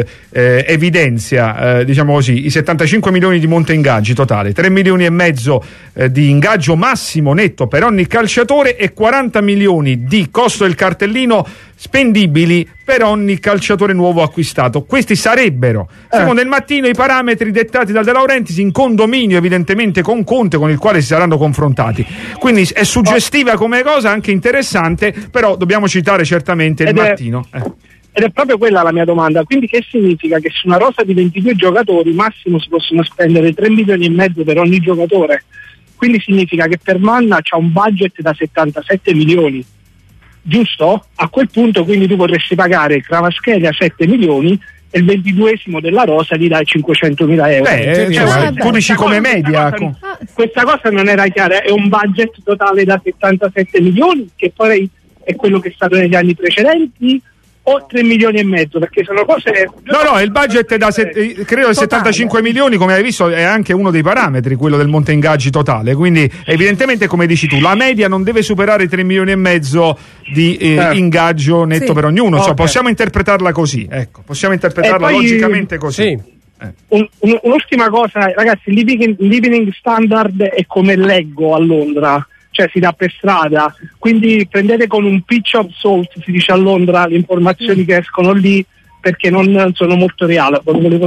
evidenzia diciamo così i 75 milioni di monte ingaggi totale, 3 milioni e mezzo di ingaggio massimo netto per ogni calciatore e 40 milioni di costo del cartellino spendibili per ogni calciatore nuovo acquistato. Questi sarebbero, secondo il mattino, i parametri dettati dal De Laurentiis in condominio evidentemente con Conte, con il quale si saranno confrontati. Quindi è suggestiva come cosa, anche interessante, però dobbiamo citare certamente il mattino. Ed è proprio quella la mia domanda. Quindi che significa? Che su una rosa di 22 giocatori massimo si possono spendere 3 milioni e mezzo per ogni giocatore. Quindi significa che per Manna c'ha un budget da 77 milioni. Giusto? A quel punto quindi tu potresti pagare Kvaratskhelia 7 milioni e il 22esimo della rosa gli dai 500.000 euro. Tu dici come media. Questa cosa non era chiara, è un budget totale da 77 milioni che poi è quello che è stato negli anni precedenti, o 3 milioni e mezzo, perché sono cose. No, il budget è da credo 75 milioni, come hai visto, è anche uno dei parametri, quello del monte ingaggi totale. Quindi, evidentemente, come dici tu, la media non deve superare i 3 milioni e mezzo di ingaggio netto per ognuno. Cioè, possiamo interpretarla così, ecco, possiamo interpretarla logicamente così. Un'ultima cosa, ragazzi, il living standard è come leggo a Londra. Cioè si dà per strada, quindi prendete con un pinch of salt, si dice a Londra, le informazioni che escono lì, perché non sono molto reali.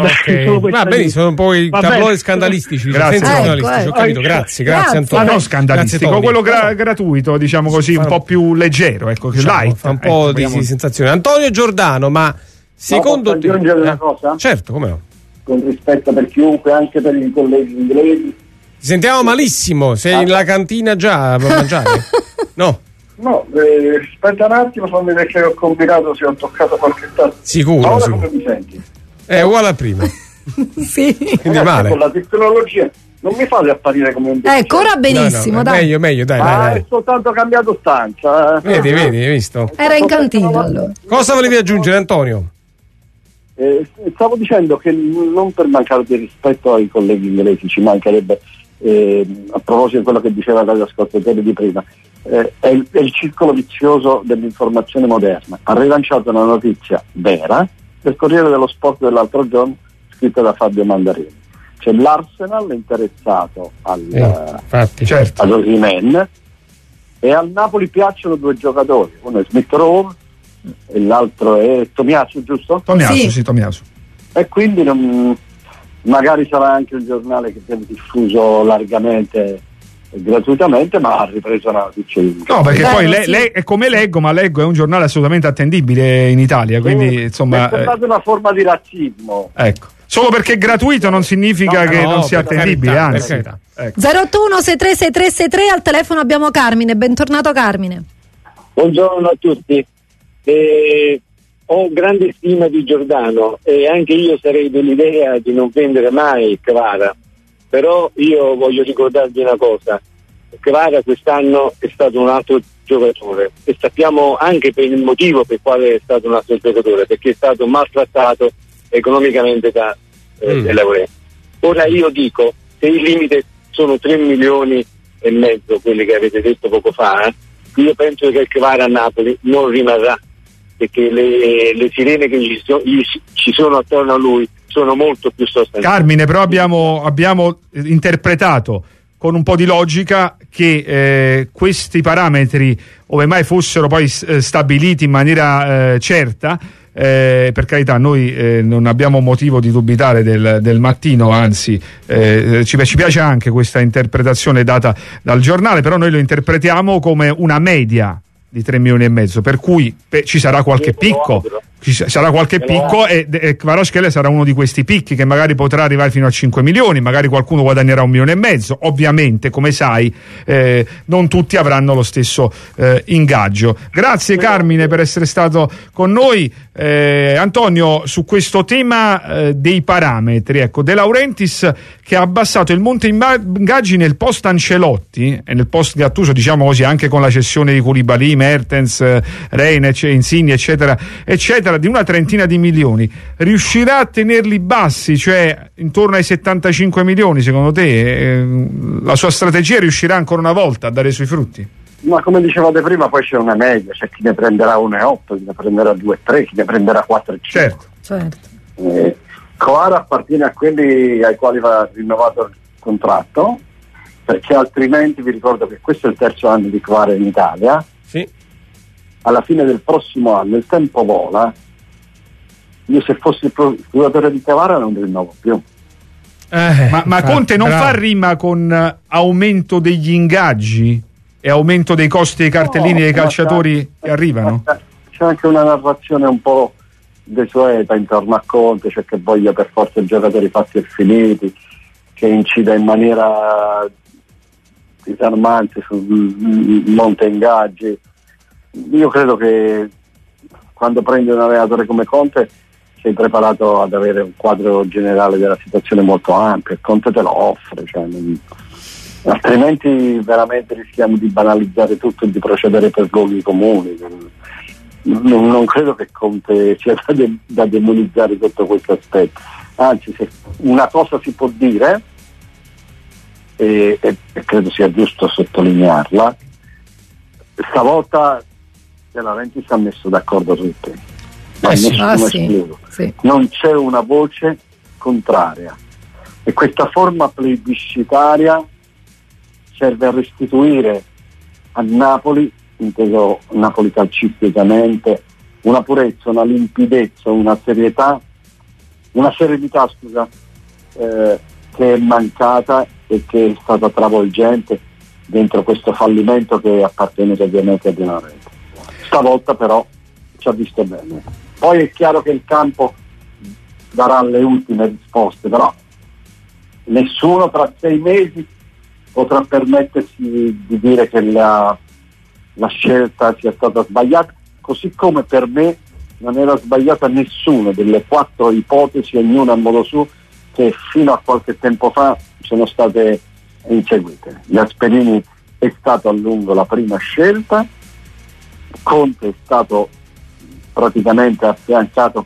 Va bene, sono un po' i tabloid scandalistici. Grazie, ho capito, grazie Antonio. Non scandalistico, quello gratuito, diciamo così, un po' più leggero, ecco, light. Fa un po' di sensazione. Antonio Giordano, ma secondo te... aggiungere una cosa? Certo, come no? Con rispetto per chiunque, anche per i colleghi inglesi. Ti sentiamo malissimo, sei in la cantina già a mangiare? No, aspetta un attimo, fammi vedere che ho combinato, se ho toccato qualche tanto. Sicuro. Ora come mi senti? È uguale a prima. Sì. Quindi male. Con la tecnologia non mi fate apparire come un ecco, ora benissimo, no, dai. Meglio, dai. È soltanto cambiato stanza. Vedi, hai visto? Era in cantina allora. Cosa volevi aggiungere, Antonio? Stavo dicendo che non per mancare di rispetto ai colleghi inglesi, ci mancherebbe, a proposito di quello che diceva l'ascoltatore di prima, è il circolo vizioso dell'informazione moderna. Ha rilanciato una notizia vera del Corriere dello Sport dell'altro giorno, scritta da Fabio Mandarini. C'è l'Arsenal interessato ad Osimhen, e al Napoli piacciono due giocatori, uno è Smith Rowe e l'altro è Tomiyasu, giusto? Tomiyasu. E quindi magari sarà anche un giornale che viene diffuso largamente e gratuitamente, ma ha ripreso la notizia. No, perché poi lei è come Leggo, ma Leggo è un giornale assolutamente attendibile in Italia, quindi insomma è stata una forma di razzismo. Ecco, solo perché è gratuito non significa che non sia attendibile, anzi. Ecco. 081636363, al telefono abbiamo Carmine, bentornato Carmine. Buongiorno a tutti. Ho grande stima di Giordano e anche io sarei dell'idea di non vendere mai Kvara, però io voglio ricordarvi una cosa: Kvara quest'anno è stato un altro giocatore, e sappiamo anche per il motivo per quale è stato un altro giocatore, perché è stato maltrattato economicamente da Laurenti. Ora io dico, se il limite sono 3 milioni e mezzo, quelli che avete detto poco fa, io penso che il Kvara a Napoli non rimarrà, perché le sirene che ci sono attorno a lui sono molto più sostanziali. Carmine, però abbiamo interpretato con un po' di logica che questi parametri, ove mai fossero poi stabiliti in maniera certa, per carità, noi non abbiamo motivo di dubitare del Mattino, anzi ci piace anche questa interpretazione data dal giornale, però noi lo interpretiamo come una media di 3 milioni e mezzo, per cui ci sarà qualche picco. E Kvaratskhelia sarà uno di questi picchi, che magari potrà arrivare fino a 5 milioni, magari qualcuno guadagnerà 1,5 milioni. Ovviamente, come sai, non tutti avranno lo stesso ingaggio. Grazie Carmine per essere stato con noi. Antonio, su questo tema dei parametri, ecco, De Laurentiis, che ha abbassato il monte ingaggi nel post Ancelotti e nel post Gattuso, diciamo così, anche con la cessione di Koulibaly, Mertens, Reina, Insigne, eccetera, di una trentina di milioni. Riuscirà a tenerli bassi, cioè intorno ai 75 milioni, secondo te? La sua strategia riuscirà ancora una volta a dare i suoi frutti? Ma come dicevate prima, poi c'è una media, c'è chi ne prenderà 1,8, chi ne prenderà 2,3, chi ne prenderà 4,5. Certo. Kvara appartiene a quelli ai quali va rinnovato il contratto, perché altrimenti vi ricordo che questo è il terzo anno di Kvara in Italia. Sì. Alla fine del prossimo anno il tempo vola. Io, se fossi il procuratore di Kvara, non rinnovo più. Ma Conte non fa rima con aumento degli ingaggi e aumento dei costi dei cartellini dei calciatori che arrivano? C'è anche una narrazione un po' desueta intorno a Conte, cioè che voglia per forza giocatori fatti e finiti, che incida in maniera disarmante sul monte ingaggi. Io credo che quando prendi un allenatore come Conte sei preparato ad avere un quadro generale della situazione molto ampio, e Conte te lo offre, altrimenti veramente rischiamo di banalizzare tutto e di procedere per luoghi comuni. Non credo che Conte sia da demonizzare sotto questo aspetto, anzi, se una cosa si può dire, e credo sia giusto sottolinearla, stavolta De Laurentiis ha messo d'accordo tutti, sì. Non c'è una voce contraria, e questa forma plebiscitaria serve a restituire a Napoli, inteso Napoli calcisticamente, una purezza, una limpidezza, una serenità, che è mancata e che è stata travolgente dentro questo fallimento che appartiene ovviamente a De Laurentiis. Stavolta però ci ha visto bene. Poi è chiaro che il campo darà le ultime risposte, però nessuno tra 6 mesi potrà permettersi di dire che la scelta sia stata sbagliata, così come per me non era sbagliata nessuna delle 4 ipotesi, ognuna a modo suo, che fino a qualche tempo fa sono state inseguite. Gasperini è stato a lungo la prima scelta, Conte è stato praticamente affiancato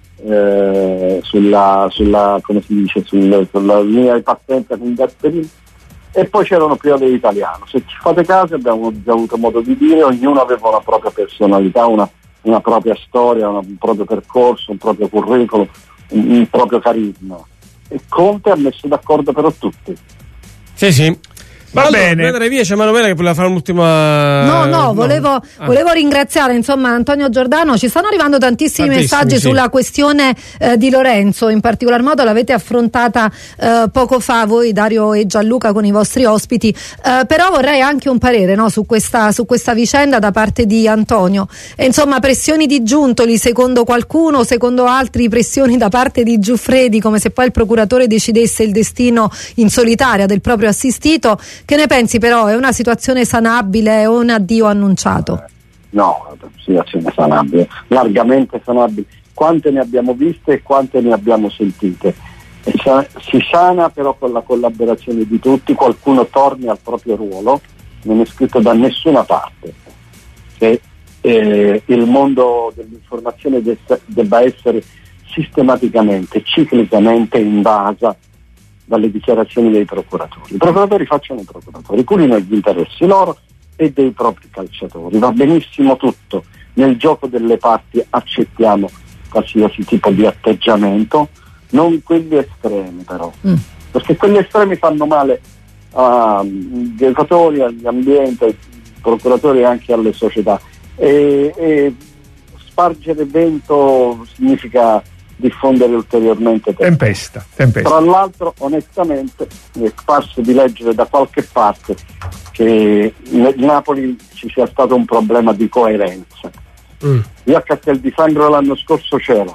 sulla come si dice, sulla linea di partenza con Gasperini, e poi c'erano Pioli Italiano. Se ci fate caso, abbiamo già avuto modo di dire, ognuno aveva una propria personalità, una propria storia, un proprio percorso, un proprio curriculum, un proprio carisma, e Conte ha messo d'accordo però tutti. Sì. Va bene. Andrei via, c'è Manuela che voleva fare un'ultima. No, volevo ringraziare insomma Antonio Giordano. Ci stanno arrivando tantissimi messaggi sulla questione di Lorenzo, in particolar modo l'avete affrontata poco fa voi, Dario e Gianluca, con i vostri ospiti, però vorrei anche un parere, no, su questa vicenda da parte di Antonio. E, insomma, pressioni di Giuntoli secondo qualcuno, secondo altri pressioni da parte di Giuffredi, come se poi il procuratore decidesse il destino in solitaria del proprio assistito. Che ne pensi però? È una situazione sanabile o un addio annunciato? No, situazione sanabile, largamente sanabile. Quante ne abbiamo viste e quante ne abbiamo sentite. Si sana però con la collaborazione di tutti, qualcuno torni al proprio ruolo, non è scritto da nessuna parte che il mondo dell'informazione debba essere sistematicamente, ciclicamente invasa dalle dichiarazioni dei procuratori. I procuratori facciano i procuratori, curino gli interessi loro e dei propri calciatori. Va benissimo tutto, nel gioco delle parti accettiamo qualsiasi tipo di atteggiamento, non quelli estremi però, perché quelli estremi fanno male agli giocatori, agli ambienti, ai procuratori e anche alle società. E spargere vento significa diffondere ulteriormente tempesta. Tra l'altro, onestamente, mi è parso di leggere da qualche parte che nel Napoli ci sia stato un problema di coerenza. Io a Castel di Sangro l'anno scorso c'ero.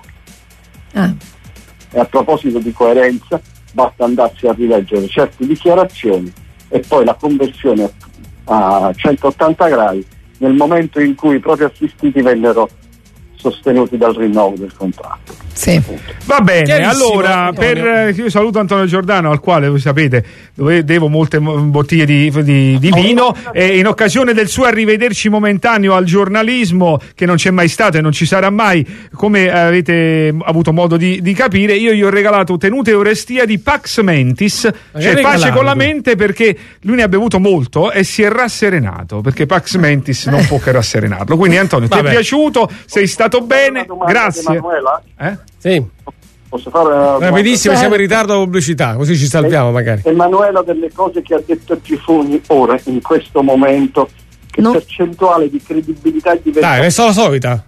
E a proposito di coerenza, basta andarsi a rileggere certe dichiarazioni e poi la conversione a 180 gradi nel momento in cui i propri assistiti vennero sostenuti dal rinnovo del contratto. Sì. Va bene, allora io saluto Antonio Giordano, al quale voi sapete devo molte bottiglie di vino, e in occasione del suo arrivederci momentaneo al giornalismo, che non c'è mai stato e non ci sarà mai, come avete avuto modo di capire, io gli ho regalato Tenuta e Orestia di Pax Mentis, cioè pace con la mente, perché lui ne ha bevuto molto e si è rasserenato, perché Pax Mentis non può che rasserenarlo. Quindi Antonio, ti è piaciuto? Sei stato bene? Grazie. Sì. Posso fare rapidissimo, siamo in ritardo a pubblicità, così ci salviamo magari. Emanuela, delle cose che ha detto Gifuni ora, in questo momento, che percentuale di credibilità diventa? Dai, è solo la solita.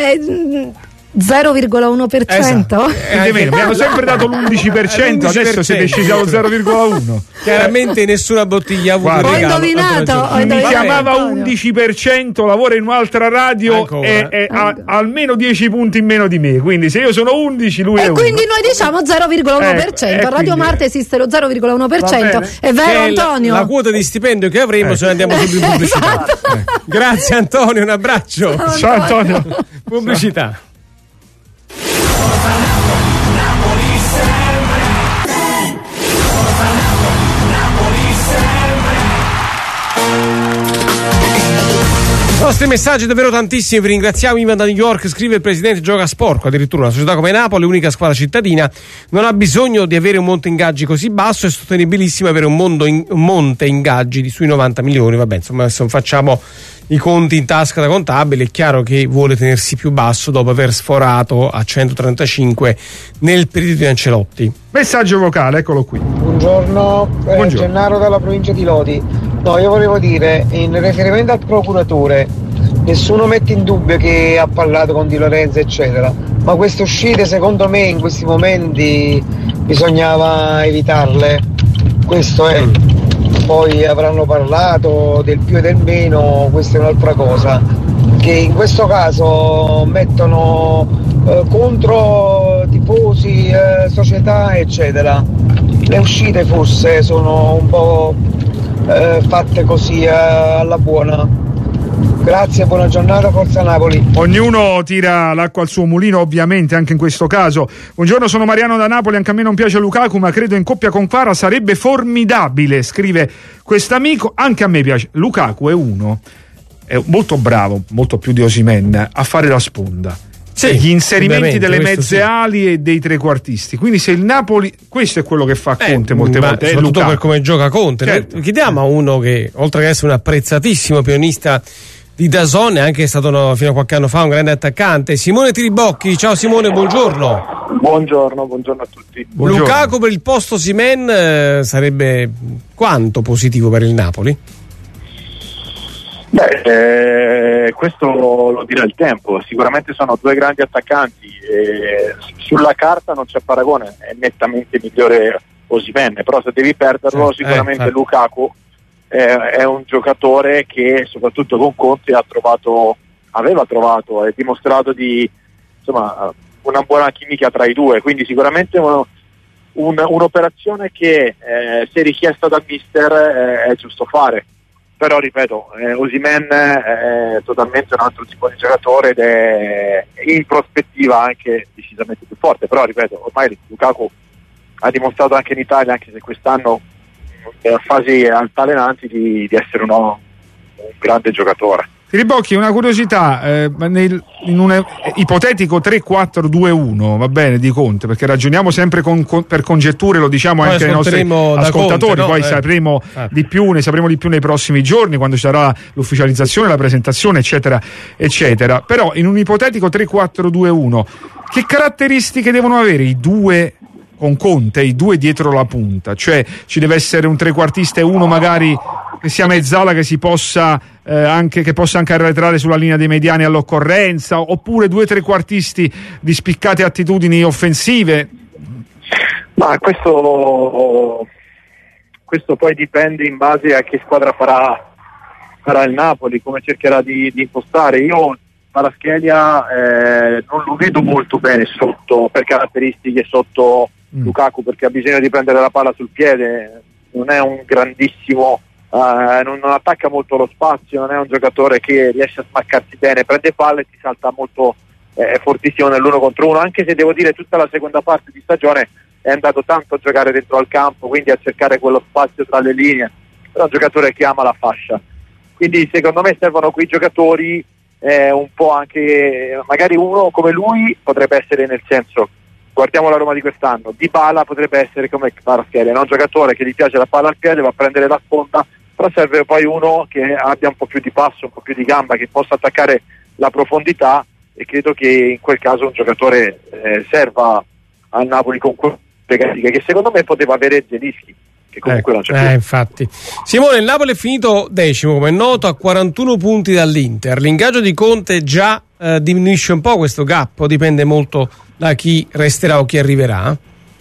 0,1%. Abbiamo sempre dato l'11%, adesso si è deciso allo 0,1%. Chiaramente nessuna bottiglia ha avuto Ho indovinato. Mi chiamava 11%, lavora in un'altra radio e ha almeno 10 punti in meno di me, quindi se io sono 11 lui è 1. E quindi noi diciamo 0,1%. A Radio Marte esiste lo 0,1%. È vero, Antonio? La quota di stipendio che avremo se ne andiamo subito in pubblicità. Grazie Antonio, un abbraccio. Ciao Antonio. Pubblicità. I nostri messaggi davvero tantissimi, vi ringraziamo. Ivan da New York scrive: il presidente gioca sporco, addirittura una società come Napoli, unica squadra cittadina, non ha bisogno di avere un monte ingaggi così basso, è sostenibilissimo avere un monte ingaggi sui 90 milioni. Vabbè, insomma, se non facciamo i conti in tasca da contabile, è chiaro che vuole tenersi più basso dopo aver sforato a 135 nel periodo di Ancelotti. Messaggio vocale, eccolo qui. Buongiorno. Gennaro dalla provincia di Lodi. No, io volevo dire, in riferimento al procuratore, nessuno mette in dubbio che ha parlato con Di Lorenzo eccetera, ma queste uscite secondo me in questi momenti bisognava evitarle, questo è. Poi avranno parlato del più e del meno, questa è un'altra cosa, che in questo caso mettono contro tifosi, società eccetera. Le uscite forse sono un po' fatte così alla buona. Grazie, buona giornata, forza Napoli. Ognuno tira l'acqua al suo mulino, ovviamente, anche in questo caso. Buongiorno, sono Mariano da Napoli, anche a me non piace Lukaku, ma credo in coppia con Kvara sarebbe formidabile, scrive quest'amico. Anche a me piace. Lukaku è molto bravo, molto più di Osimhen, a fare la sponda. Sì, gli inserimenti delle mezze ali e dei trequartisti. Quindi se il Napoli, questo è quello che fa Conte molte volte, soprattutto per come gioca Conte. Certo. Chiediamo a uno che, oltre che essere un apprezzatissimo pianista di DAZN, è anche stato fino a qualche anno fa un grande attaccante, Simone Tiribocchi. Ciao Simone, buongiorno. Buongiorno a tutti. Buongiorno. Lukaku per il posto Osimhen sarebbe quanto positivo per il Napoli? Questo lo dirà il tempo. Sicuramente sono due grandi attaccanti, sulla carta non c'è paragone, è nettamente migliore Osimhen, però se devi perderlo sicuramente Lukaku è un giocatore che soprattutto con Conte aveva trovato e dimostrato di una buona chimica tra i due, quindi sicuramente un'operazione che se richiesta dal mister è giusto fare. Però ripeto, Osimhen è totalmente un altro tipo di giocatore ed è in prospettiva anche decisamente più forte. Però ripeto, ormai Lukaku ha dimostrato anche in Italia, anche se quest'anno è a fasi altalenanti, di essere un grande giocatore. Tiribocchi, una curiosità, in un ipotetico 3-4-2-1, va bene, di Conte, perché ragioniamo sempre per congetture, lo diciamo poi anche ai nostri ascoltatori, Conte, no? Poi sapremo di più, ne sapremo di più nei prossimi giorni, quando ci sarà l'ufficializzazione, la presentazione, eccetera, eccetera. Però in un ipotetico 3-4-2-1, che caratteristiche devono avere i due con Conte, i due dietro la punta? Cioè ci deve essere un trequartista e uno magari che sia mezzala, che possa anche arretrare sulla linea dei mediani all'occorrenza, oppure due trequartisti di spiccate attitudini offensive? Ma questo poi dipende in base a che squadra farà il Napoli, come cercherà di impostare. Io Kvaratskhelia non lo vedo molto bene per caratteristiche sotto Lukaku, perché ha bisogno di prendere la palla sul piede, non è un grandissimo non attacca molto lo spazio, non è un giocatore che riesce a smaccarsi bene, prende palle e ti salta molto, è fortissimo nell'uno contro uno, anche se devo dire tutta la seconda parte di stagione è andato tanto a giocare dentro al campo, quindi a cercare quello spazio tra le linee, però è un giocatore che ama la fascia, quindi secondo me servono quei giocatori un po' anche, magari uno come lui potrebbe essere, nel senso, guardiamo la Roma di quest'anno, Dybala potrebbe essere come Kvaratskhelia, un giocatore che gli piace la palla al piede, va a prendere la sponda, però serve poi uno che abbia un po' più di passo, un po' più di gamba, che possa attaccare la profondità, e credo che in quel caso un giocatore serva al Napoli con quelle cariche che secondo me poteva avere Zielinski, che comunque non c'è più. Infatti. Simone, il Napoli è finito 10º, come è noto, a 41 punti dall'Inter. L'ingaggio di Conte già diminuisce un po' questo gap, o dipende molto da chi resterà o chi arriverà?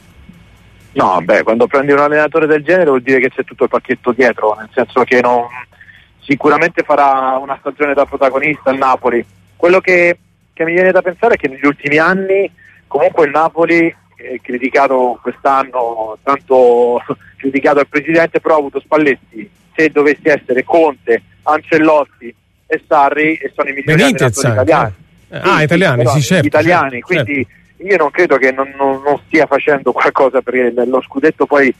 No, quando prendi un allenatore del genere vuol dire che c'è tutto il pacchetto dietro, nel senso che sicuramente farà una stagione da protagonista il Napoli. Quello che mi viene da pensare è che negli ultimi anni comunque il Napoli, criticato quest'anno, tanto criticato il presidente, però ha avuto Spalletti. Se dovessi essere Conte, Ancelotti e Sarri, e sono i migliori allenatori italiani. Italiani, sì, certo. Italiani, certo, quindi io non credo che non stia facendo qualcosa, perché lo scudetto poi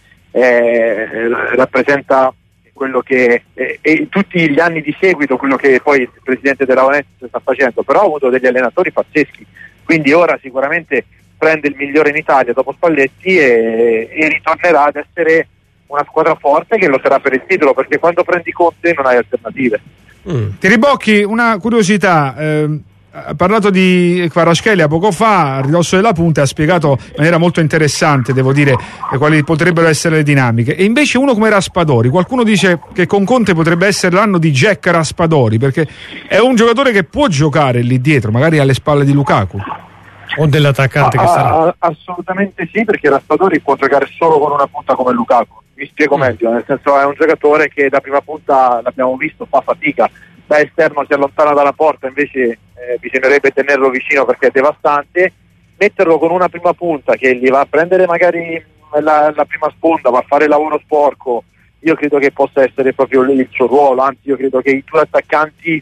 rappresenta quello che e tutti gli anni di seguito quello che poi il presidente della Laurentiis sta facendo, però ha avuto degli allenatori pazzeschi, quindi ora sicuramente prende il migliore in Italia dopo Spalletti e ritornerà ad essere una squadra forte, che lo sarà per il titolo, perché quando prendi Conte non hai alternative. Tiribocchi, una curiosità, ha parlato di Kvaratskhelia poco fa, a ridosso della punta, ha spiegato in maniera molto interessante, devo dire, quali potrebbero essere le dinamiche, e invece uno come Raspadori, qualcuno dice che con Conte potrebbe essere l'anno di Jack Raspadori, perché è un giocatore che può giocare lì dietro, magari alle spalle di Lukaku o dell'attaccante che sarà. Assolutamente sì, perché Raspadori può giocare solo con una punta come Lukaku. Mi spiego meglio, nel senso è un giocatore che da prima punta, l'abbiamo visto, fa fatica, da esterno si allontana dalla porta, invece bisognerebbe tenerlo vicino perché è devastante. Metterlo con una prima punta che gli va a prendere magari la prima sponda, va a fare il lavoro sporco, io credo che possa essere proprio il suo ruolo, anzi io credo che i due attaccanti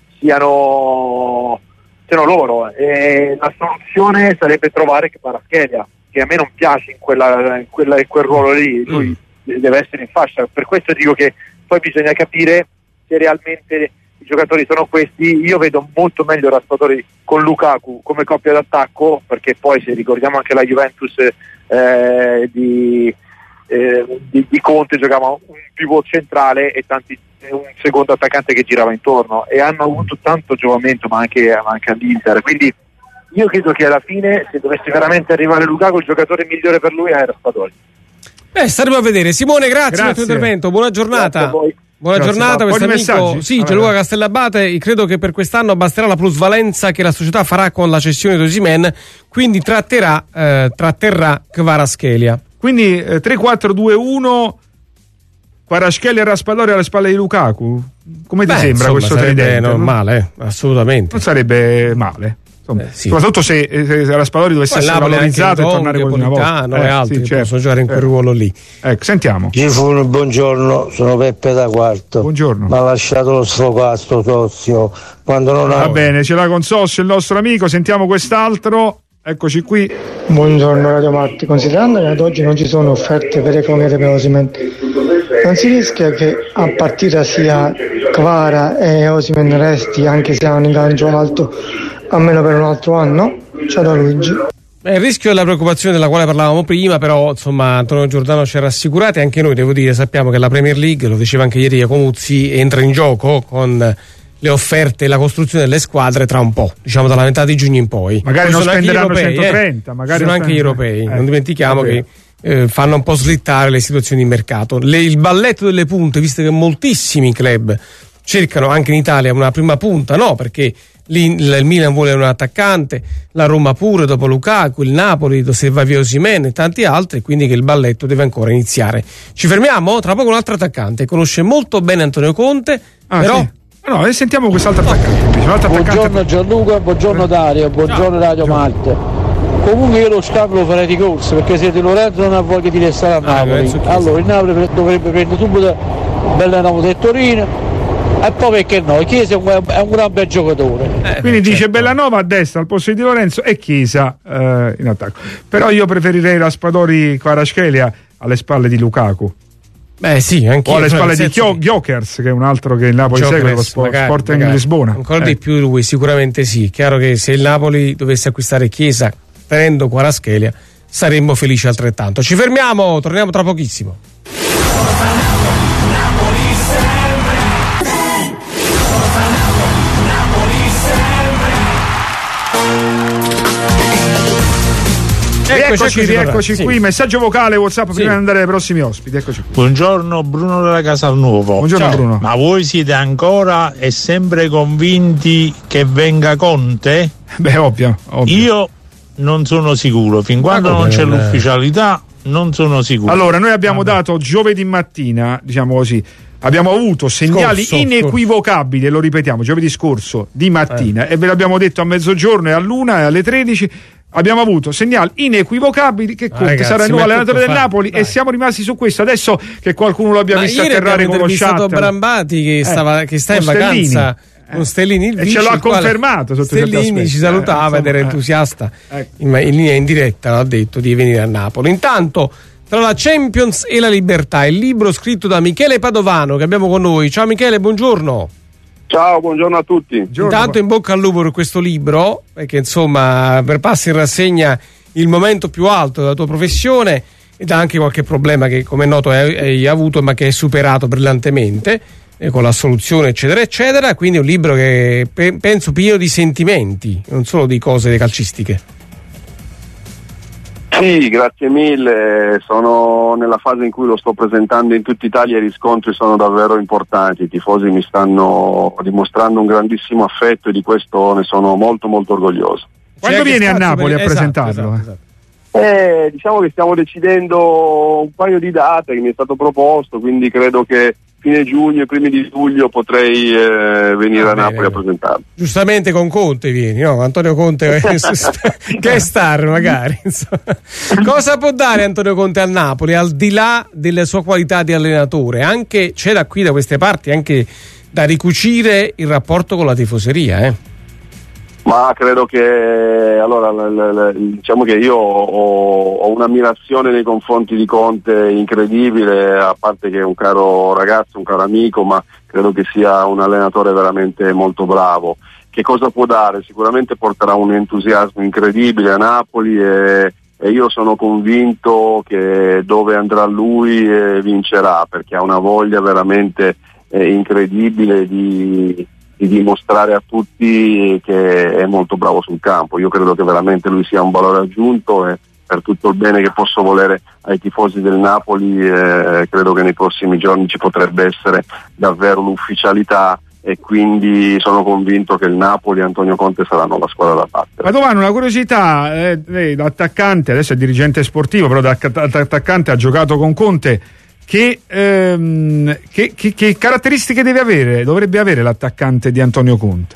siano loro, e la soluzione sarebbe trovare Kvaratskhelia, che a me non piace in quel ruolo lì, lui deve essere in fascia, per questo dico che poi bisogna capire se realmente i giocatori sono questi. Io vedo molto meglio Raspadori con Lukaku come coppia d'attacco, perché poi se ricordiamo anche la Juventus di Conte giocava un pivot centrale e un secondo attaccante che girava intorno, e hanno avuto tanto giovamento, ma anche all'Inter, quindi io credo che alla fine, se dovesse veramente arrivare Lukaku, il giocatore migliore per lui è Raspadori. Staremo a vedere. Simone, grazie per il tuo intervento, buona giornata. Grazie a voi. Buona giornata, questo amico Gianluca Castellabate. Credo che per quest'anno basterà la plusvalenza che la società farà con la cessione di Osimhen, quindi tratterrà Kvaratskhelia. Quindi 3-4-2-1, Kvaratskhelia e Raspadori alle spalle di Lukaku. Come ti sembra questo tridente? Non male, assolutamente. Non sarebbe male. Soprattutto se Raspadori dovesse essere valorizzato e tornare come una volta, e altri possono giocare in quel ruolo lì. Ecco, sentiamo. Gifuno, buongiorno, sono Peppe da Quarto. Buongiorno. Mi ha lasciato lo sfogo a sto Sossio quando non va bene, ce l'ha con Sossio il nostro amico. Sentiamo quest'altro. Eccoci qui. Buongiorno Radio Matti, considerando che ad oggi non ci sono offerte vere e concrete per Osimhen, non si rischia che a partire sia Kvara e Osimhen resti, anche se ha un ingaggio alto, almeno per un altro anno? Ciao da Luigi. Il rischio è la preoccupazione della quale parlavamo prima, però insomma Antonio Giordano ci ha rassicurati, anche noi devo dire sappiamo che la Premier League, lo diceva anche ieri Iacomuzzi, entra in gioco con le offerte e la costruzione delle squadre tra un po', diciamo dalla metà di giugno in poi. Magari non spenderanno 130, magari sono anche gli europei, non dimentichiamo che fanno un po' slittare le situazioni di mercato. Il balletto delle punte, visto che moltissimi club cercano anche in Italia una prima punta, no? Perché il Milan vuole un attaccante, la Roma pure dopo Lukaku, il Napoli se va via Osimhen e tanti altri, quindi che il balletto deve ancora iniziare. Ci fermiamo? Tra poco un altro attaccante, conosce molto bene Antonio Conte, però... Sì. No, e sentiamo quest'altro attaccante. Buongiorno Gianluca, buongiorno Dario, buongiorno Radio Marte. Comunque io lo scambio lo farei di corsa, perché se Di Lorenzo non ha voglia di restare a Napoli, allora il Napoli dovrebbe prendere subito Bellanova del Torino e poi perché no, Chiesa è un gran bel giocatore. Quindi dice Bellanova a destra al posto di Di Lorenzo e Chiesa in attacco. Però io preferirei Raspadori Kvaratskhelia alle spalle di Lukaku. Beh sì, anche o alle spalle di Gyökeres, che è un altro che il Napoli segue, lo Sporting in Lisbona. Ancora di più lui, sicuramente sì. Chiaro che se il Napoli dovesse acquistare Chiesa tenendo Kvaratskhelia saremmo felici altrettanto. Ci fermiamo, torniamo tra pochissimo. Rieccoci qui, sì. Messaggio vocale WhatsApp prima di andare ai prossimi ospiti. Eccoci qui. Buongiorno Bruno della Casalnuovo. Buongiorno. Ciao. Bruno. Ma voi siete ancora e sempre convinti che venga Conte? Beh, ovvio. Io non sono sicuro, fin quando non c'è l'ufficialità non sono sicuro. Allora, noi abbiamo dato giovedì mattina, diciamo così, abbiamo avuto segnali inequivocabili, e lo ripetiamo, giovedì scorso di mattina, e ve l'abbiamo detto a mezzogiorno e all'1 e alle 13. Abbiamo avuto segnali inequivocabili che Conte sarà il nuovo allenatore del Napoli e siamo rimasti su questo. Adesso che qualcuno lo abbia visto atterrare con lo shuttle, Brambati che sta in vacanza con Stellini, il e ce l'ha confermato. Stellini ci salutava ed era entusiasta in linea in diretta, l'ha detto di venire a Napoli. Intanto tra la Champions e la libertà, il libro scritto da Michele Padovano che abbiamo con noi. Ciao Michele, buongiorno. Ciao, buongiorno a tutti. Intanto in bocca al lupo per questo libro, perché insomma passa in rassegna il momento più alto della tua professione ed ha anche qualche problema che come è noto hai avuto ma che è superato brillantemente con la soluzione eccetera eccetera, quindi è un libro che penso pieno di sentimenti, non solo di cose calcistiche. Sì, grazie mille, sono nella fase in cui lo sto presentando in tutta Italia e i riscontri sono davvero importanti, i tifosi mi stanno dimostrando un grandissimo affetto e di questo ne sono molto molto orgoglioso. Quando vieni a Napoli a presentarlo? Esatto. Diciamo che stiamo decidendo un paio di date che mi è stato proposto, quindi credo che fine giugno e primi di luglio potrei venire a Napoli a presentarlo. Giustamente con Conte vieni, no? Antonio Conte che è star magari. Cosa può dare Antonio Conte al Napoli al di là delle sue qualità di allenatore? Anche c'è da qui da queste parti anche da ricucire il rapporto con la tifoseria, Ma credo che allora diciamo che io ho un'ammirazione nei confronti di Conte incredibile, a parte che è un caro ragazzo, un caro amico, ma credo che sia un allenatore veramente molto bravo. Che cosa può dare? Sicuramente porterà un entusiasmo incredibile a Napoli e io sono convinto che dove andrà lui vincerà, perché ha una voglia veramente incredibile di dimostrare a tutti che è molto bravo sul campo. Io credo che veramente lui sia un valore aggiunto e per tutto il bene che posso volere ai tifosi del Napoli credo che nei prossimi giorni ci potrebbe essere davvero l'ufficialità e quindi sono convinto che il Napoli e Antonio Conte saranno la squadra da battere. Ma Dovano, una curiosità, l'attaccante adesso è dirigente sportivo, però da attaccante ha giocato con Conte. Che caratteristiche dovrebbe avere l'attaccante di Antonio Conte?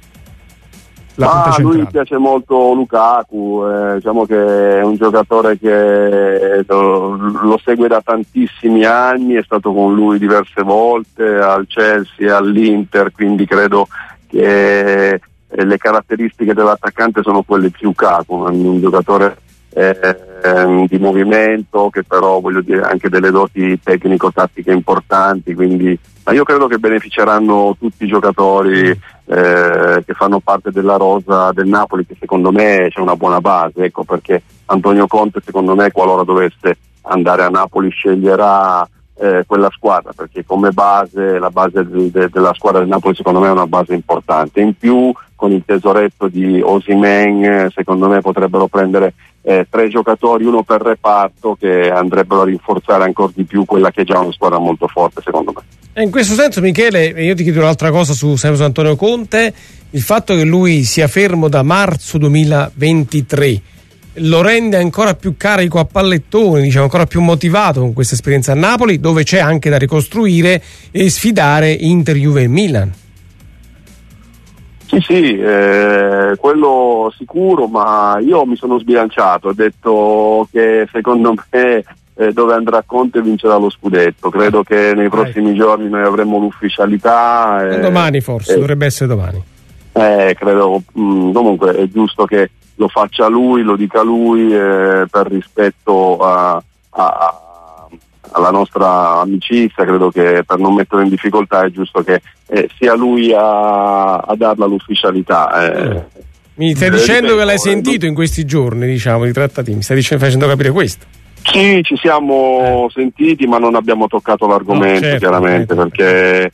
A lui piace molto Lukaku, diciamo che è un giocatore che lo segue da tantissimi anni, è stato con lui diverse volte al Chelsea e all'Inter, quindi credo che le caratteristiche dell'attaccante sono quelle più Lukaku, un giocatore di movimento che però voglio dire anche delle doti tecnico-tattiche importanti, quindi ma io credo che beneficeranno tutti i giocatori che fanno parte della rosa del Napoli, che secondo me c'è una buona base, ecco perché Antonio Conte secondo me qualora dovesse andare a Napoli sceglierà quella squadra, perché come base la base della squadra del Napoli secondo me è una base importante. In più con il tesoretto di Osimhen secondo me potrebbero prendere 3 giocatori, uno per reparto, che andrebbero a rinforzare ancora di più quella che è già una squadra molto forte secondo me. E in questo senso, Michele, io ti chiedo un'altra cosa sempre su Antonio Conte, il fatto che lui sia fermo da marzo 2023 lo rende ancora più carico a pallettoni, diciamo ancora più motivato con questa esperienza a Napoli, dove c'è anche da ricostruire e sfidare Inter, Juve e Milan. Sì, quello sicuro, ma io mi sono sbilanciato, ho detto che secondo me dove andrà Conte vincerà lo scudetto, credo che nei prossimi giorni noi avremo l'ufficialità. Domani forse, dovrebbe essere domani. Credo, comunque è giusto che lo faccia lui, lo dica lui, per rispetto alla nostra amicizia, credo che per non mettere in difficoltà è giusto che sia lui a darla l'ufficialità. Mi stai dicendo che l'hai sentito in questi giorni, diciamo, di trattati, mi stai facendo capire questo? Sì, ci siamo sentiti, ma non abbiamo toccato l'argomento, chiaramente, perché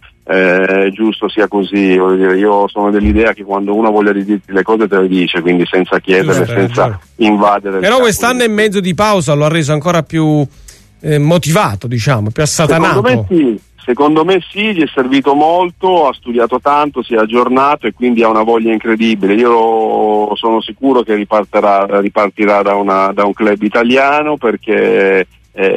è giusto sia così. Io sono dell'idea che quando uno voglia dirti le cose te le dice, quindi senza chiederle, senza invadere. Però quest'anno e mezzo di pausa lo ha reso ancora più motivato, diciamo, più assatanato. Secondo me sì, gli è servito molto, ha studiato tanto, si è aggiornato e quindi ha una voglia incredibile. Io sono sicuro che ripartirà da un club italiano, perché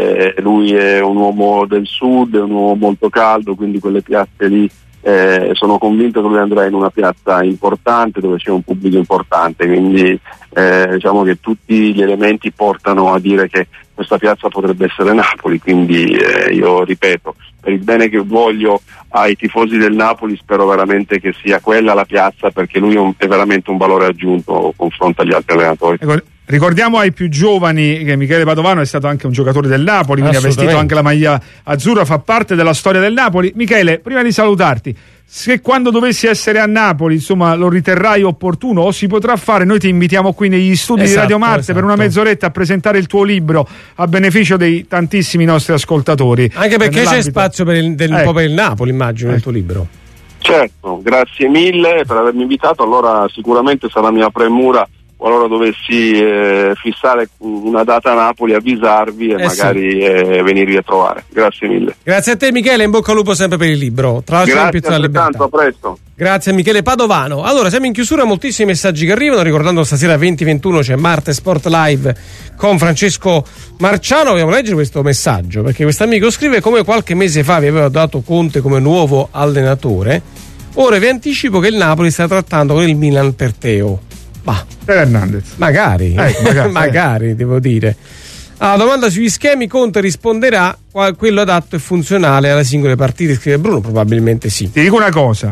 lui è un uomo del sud, è un uomo molto caldo, quindi quelle piazze lì sono convinto che lui andrà in una piazza importante dove c'è un pubblico importante, quindi diciamo che tutti gli elementi portano a dire che questa piazza potrebbe essere Napoli, quindi io ripeto, per il bene che voglio ai tifosi del Napoli spero veramente che sia quella la piazza, perché lui è veramente un valore aggiunto confronto agli altri allenatori. Ricordiamo ai più giovani che Michele Padovano è stato anche un giocatore del Napoli, quindi ha vestito anche la maglia azzurra, fa parte della storia del Napoli. Michele, prima di salutarti, se quando dovessi essere a Napoli, insomma, lo riterrai opportuno o si potrà fare, noi ti invitiamo qui negli studi di Radio Marte per una mezz'oretta a presentare il tuo libro a beneficio dei tantissimi nostri ascoltatori. Anche perché c'è spazio per un po' per il Napoli, immagino, nel tuo libro. Certo, grazie mille per avermi invitato, allora sicuramente sarà mia premura qualora dovessi fissare una data a Napoli, avvisarvi e magari venirvi a trovare. Grazie mille. Grazie a te Michele, in bocca al lupo sempre per il libro. Grazie altrettanto, a presto. Grazie a Michele Padovano. Allora, siamo in chiusura, moltissimi messaggi che arrivano, ricordando stasera 20:21 c'è Marte Sport Live con Francesco Marciano. Vogliamo leggere questo messaggio, perché questo amico scrive: come qualche mese fa vi aveva dato Conte come nuovo allenatore, ora vi anticipo che il Napoli sta trattando con il Milan per Teo. Hernandez. Magari, magari devo dire. Alla domanda sugli schemi Conte risponderà quello adatto e funzionale alle singole partite, scrive Bruno, probabilmente sì. Ti dico una cosa,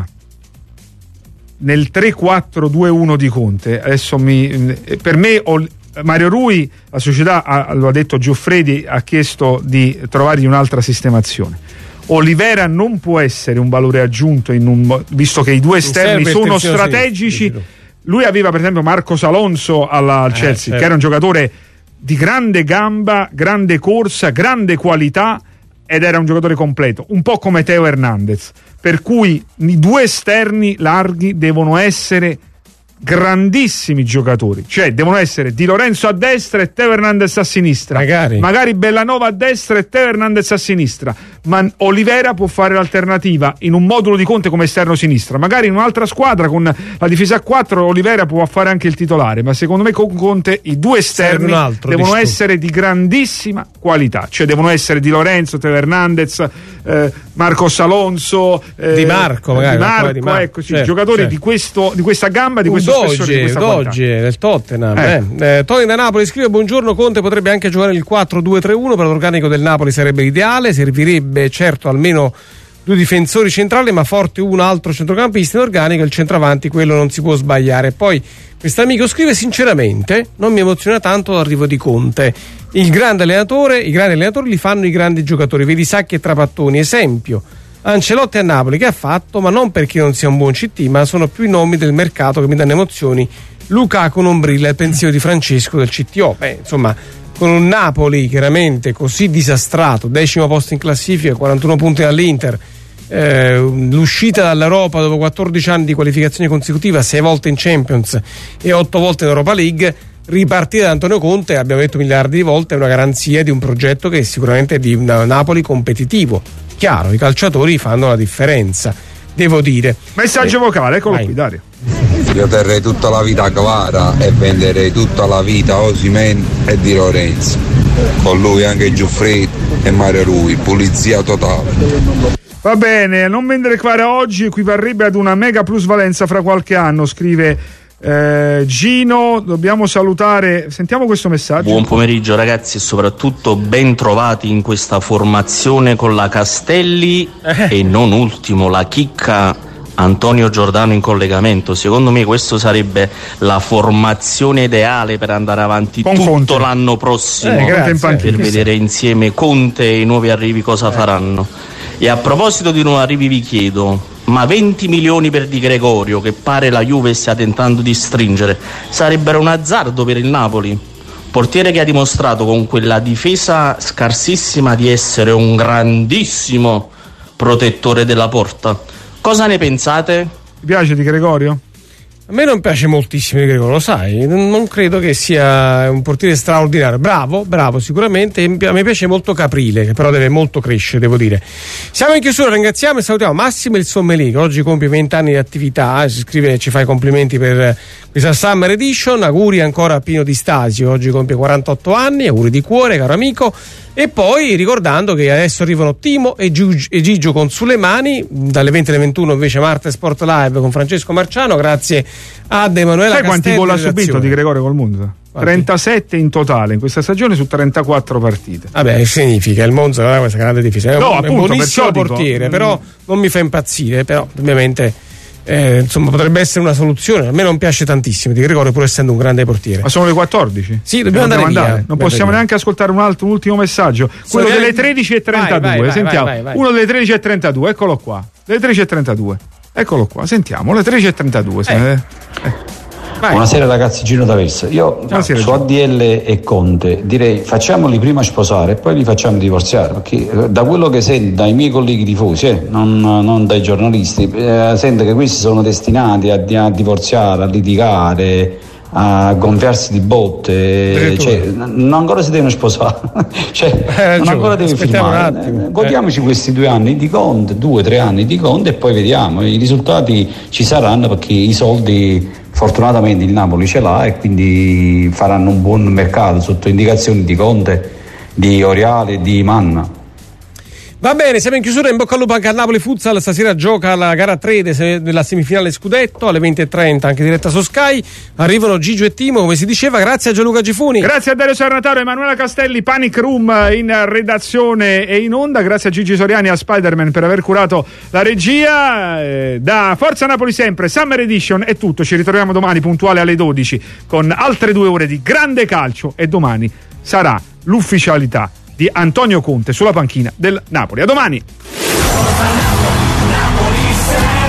nel 3-4-2-1 di Conte, adesso per me Mario Rui, la società lo ha detto Gioffredi, ha chiesto di trovargli un'altra sistemazione. Olivera non può essere un valore aggiunto visto che i due esterni sono strategici. Lui aveva per esempio Marcos Alonso al Chelsea, che era un giocatore di grande gamba, grande corsa, grande qualità, ed era un giocatore completo, un po' come Teo Hernandez, per cui i due esterni larghi devono essere grandissimi giocatori, cioè devono essere Di Lorenzo a destra e Teo Hernandez a sinistra, magari Bellanova a destra e Teo Hernandez a sinistra, ma Olivera può fare l'alternativa in un modulo di Conte come esterno sinistra, magari in un'altra squadra con la difesa a 4 Olivera può fare anche il titolare, ma secondo me con Conte i due esterni devono essere di grandissima qualità, cioè devono essere Di Lorenzo, Teo Hernandez, Marcos Alonso, Di Marco, magari, ecco, sì, giocatori di questa gamba, di questo Doge del Tottenham. Tony da Napoli scrive: buongiorno, Conte potrebbe anche giocare il 4-2-3-1, per l'organico del Napoli sarebbe ideale, servirebbe certo almeno due difensori centrali, ma forte un altro centrocampista in organico, il centravanti quello non si può sbagliare. Poi quest'amico scrive: sinceramente non mi emoziona tanto l'arrivo di Conte. I grandi allenatori li fanno i grandi giocatori, vedi Sacchi e Trapattoni. Esempio Ancelotti a Napoli, che ha fatto, ma non perché non sia un buon CT, ma sono più i nomi del mercato che mi danno emozioni. Lukaku non brilla, il pensiero di Francesco del CTO. Insomma, con un Napoli chiaramente così disastrato, 10° posto in classifica, 41 punti dall'Inter, l'uscita dall'Europa dopo 14 anni di qualificazione consecutiva, 6 volte in Champions e 8 volte in Europa League, ripartire da Antonio Conte, abbiamo detto miliardi di volte, è una garanzia di un progetto che sicuramente è di un Napoli competitivo. Chiaro, i calciatori fanno la differenza, devo dire. Messaggio vocale, eccolo qui, Dario. Io terrei tutta la vita Kvara e venderei tutta la vita Osimhen e Di Lorenzo, con lui anche Giuffredo e Mario Rui, pulizia totale. Va bene, non vendere Kvara oggi equivarrebbe ad una mega plusvalenza fra qualche anno, scrive Gino. Dobbiamo salutare, sentiamo questo messaggio. Buon pomeriggio ragazzi e soprattutto ben trovati in questa formazione con la Castelli e non ultimo la chicca Antonio Giordano in collegamento. Secondo me questo sarebbe la formazione ideale per andare avanti con tutto Conte. L'anno prossimo per vedere insieme Conte e i nuovi arrivi cosa faranno. E a proposito di nuovi arrivi vi chiedo, ma 20 milioni per Di Gregorio, che pare la Juve stia tentando di stringere, sarebbero un azzardo per il Napoli? Portiere che ha dimostrato con quella difesa scarsissima di essere un grandissimo protettore della porta. Cosa ne pensate? Ti piace Di Gregorio? A me non piace moltissimo Di Gregorio, lo sai, non credo che sia un portiere straordinario, bravo sicuramente, a me piace molto Caprile, che però deve molto crescere, devo dire. Siamo in chiusura, ringraziamo e salutiamo Massimo il Sommelier, che oggi compie 20 anni di attività, si scrive, ci fa i complimenti per questa Summer Edition, auguri ancora a Pino Di Stasio, oggi compie 48 anni, auguri di cuore caro amico. E poi ricordando che adesso arrivano Timo e Gigio con Sulle Mani, dalle 20 alle 21 invece Marte Sport Live con Francesco Marciano, grazie ad Emanuela Castelli. Sai quanti gol ha subito Di Gregorio col Monza? 37 in totale in questa stagione su 34 partite. Vabbè, significa il Monza è questa grande difesa, è un buonissimo portiere, però non mi fa impazzire, però ovviamente insomma potrebbe essere una soluzione. A me non piace tantissimo Di Gregorio, pur essendo un grande portiere. Ma sono le 14? Sì, dobbiamo andare via. Non possiamo neanche ascoltare un ultimo messaggio, quello delle 13:32. Sentiamo uno delle 13:32, eccolo qua, le 13:32, eccolo qua, sentiamo le 13:32. Buonasera ragazzi, Gino D'Aversa. Io su ADL e Conte direi facciamoli prima sposare e poi li facciamo divorziare, perché da quello che sento dai miei colleghi tifosi, non dai giornalisti, sento che questi sono destinati a divorziare, a litigare, a gonfiarsi di botte, non ancora si devono sposare, non ancora deve firmare. Godiamoci questi 2 anni di Conte, 2-3 anni di Conte, e poi vediamo, i risultati ci saranno, perché i soldi fortunatamente il Napoli ce l'ha e quindi faranno un buon mercato sotto indicazioni di Conte, di Oriale e di Manna. Va bene, siamo in chiusura, in bocca al lupo anche al Napoli Futsal, stasera gioca la gara 3 della semifinale scudetto alle 20:30, anche diretta su Sky, arrivano Gigio e Timo come si diceva, grazie a Gianluca Gifuni, grazie a Dario Sarnataro, Emanuela Castelli, Panic Room in redazione e in onda, grazie a Gigi Soriani e a Spider-Man per aver curato la regia. Da Forza Napoli sempre, Summer Edition è tutto, ci ritroviamo domani puntuale alle 12 con altre 2 ore di grande calcio e domani sarà l'ufficialità di Antonio Conte sulla panchina del Napoli. A domani.